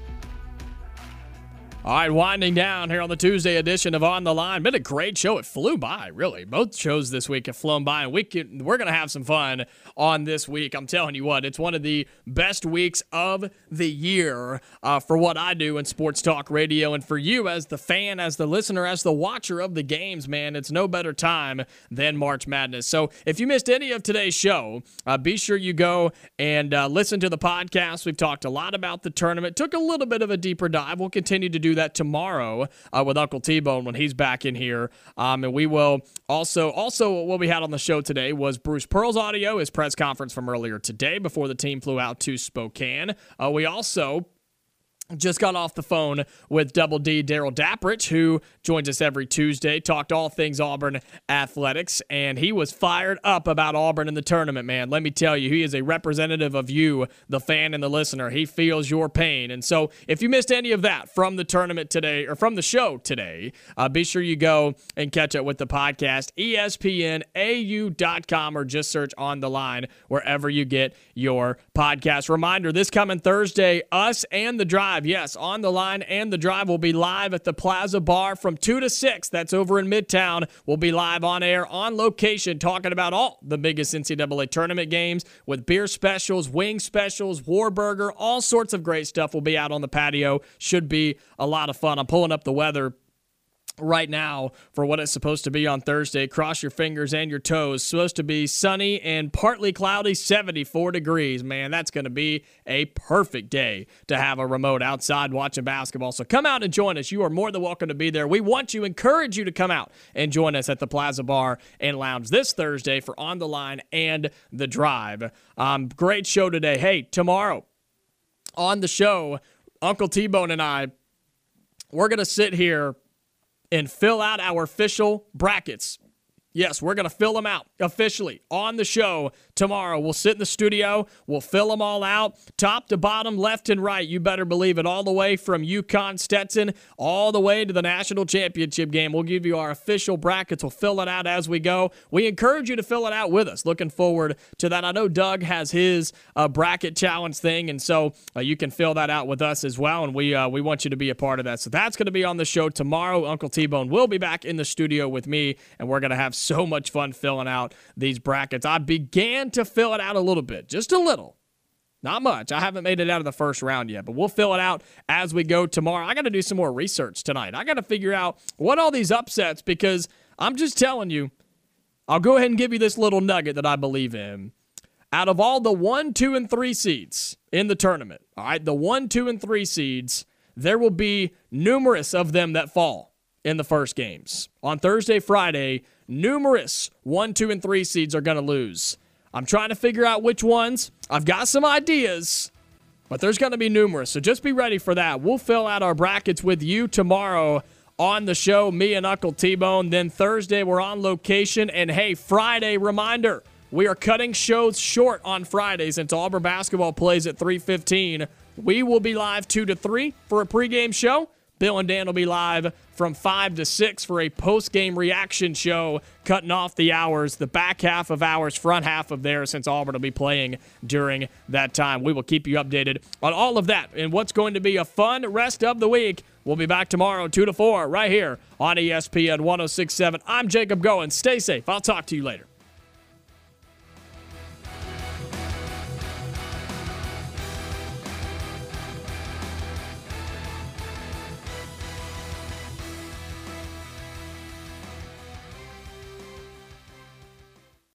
Speaker 3: All right, winding down here on the Tuesday edition of On the Line. Been a great show. It flew by, really. Both shows this week have flown by, and we can, we're going to have some fun on this week. I'm telling you what, it's one of the best weeks of the year uh, for what I do in sports talk radio. And for you as the fan, as the listener, as the watcher of the games, man, it's no better time than March Madness. So if you missed any of today's show, uh, be sure you go and uh, listen to the podcast. We've talked a lot about the tournament. Took a little bit of a deeper dive. We'll continue to do do that tomorrow uh, with Uncle T-Bone when he's back in here. Um, and we will also, also what we had on the show today was Bruce Pearl's audio, his press conference from earlier today before the team flew out to Spokane. Uh, we also just got off the phone with Double D Daryl Dapprich, who joins us every Tuesday, talked all things Auburn athletics, and he was fired up about Auburn in the tournament, man. Let me tell you, he is a representative of you, the fan and the listener. He feels your pain. And so if you missed any of that from the tournament today, or from the show today, uh, be sure you go and catch up with the podcast, E S P N A U dot com, or just search On the Line wherever you get your podcast. Reminder, this coming Thursday, us and The Drive, yes, On the Line and The Drive will be live at the Plaza Bar from two to six. That's over in Midtown. We'll be live on air, on location, talking about all the biggest N C double A tournament games with beer specials, wing specials, Warburger, all sorts of great stuff will be out on the patio. Should be a lot of fun. I'm pulling up the weather right now for what it's supposed to be on Thursday. Cross your fingers and your toes. Supposed to be sunny and partly cloudy, seventy-four degrees. Man, that's going to be a perfect day to have a remote outside watching basketball. So come out and join us. You are more than welcome to be there. We want you, encourage you to come out and join us at the Plaza Bar and Lounge this Thursday for On the Line and The Drive. Um, great show today. Hey, tomorrow on the show, Uncle T-Bone and I, we're going to sit here and fill out our official brackets. Yes, we're going to fill them out officially on the show tomorrow. We'll sit in the studio. We'll fill them all out, top to bottom, left and right. You better believe it, all the way from UConn Stetson all the way to the national championship game. We'll give you our official brackets. We'll fill it out as we go. We encourage you to fill it out with us. Looking forward to that. I know Doug has his uh, bracket challenge thing, and so uh, you can fill that out with us as well, and we uh, we want you to be a part of that. So that's going to be on the show tomorrow. Uncle T-Bone will be back in the studio with me, and we're going to have so much fun filling out these brackets. I began to fill it out a little bit, just a little. Not much. I haven't made it out of the first round yet, but we'll fill it out as we go tomorrow. I got to do some more research tonight. I got to figure out what all these upsets, because I'm just telling you, I'll go ahead and give you this little nugget that I believe in. Out of all the one, two, and three seeds in the tournament, all right, the one, two, and three seeds, there will be numerous of them that fall in the first games. On Thursday, Friday, numerous one, two, and three seeds are going to lose. I'm trying to figure out which ones. I've got some ideas, but there's going to be numerous. So just be ready for that. We'll fill out our brackets with you tomorrow on the show, me and Uncle T-Bone. Then Thursday, we're on location. And hey, Friday, reminder, we are cutting shows short on Fridays until Auburn basketball plays at three fifteen. We will be live two to three for a pregame show. Bill and Dan will be live from five to six for a post-game reaction show, cutting off the hours, the back half of ours, front half of theirs, since Auburn will be playing during that time. We will keep you updated on all of that and what's going to be a fun rest of the week. We'll be back tomorrow, two to four, right here on E S P N one oh six point seven. I'm Jacob Goins. Stay safe. I'll talk to you later.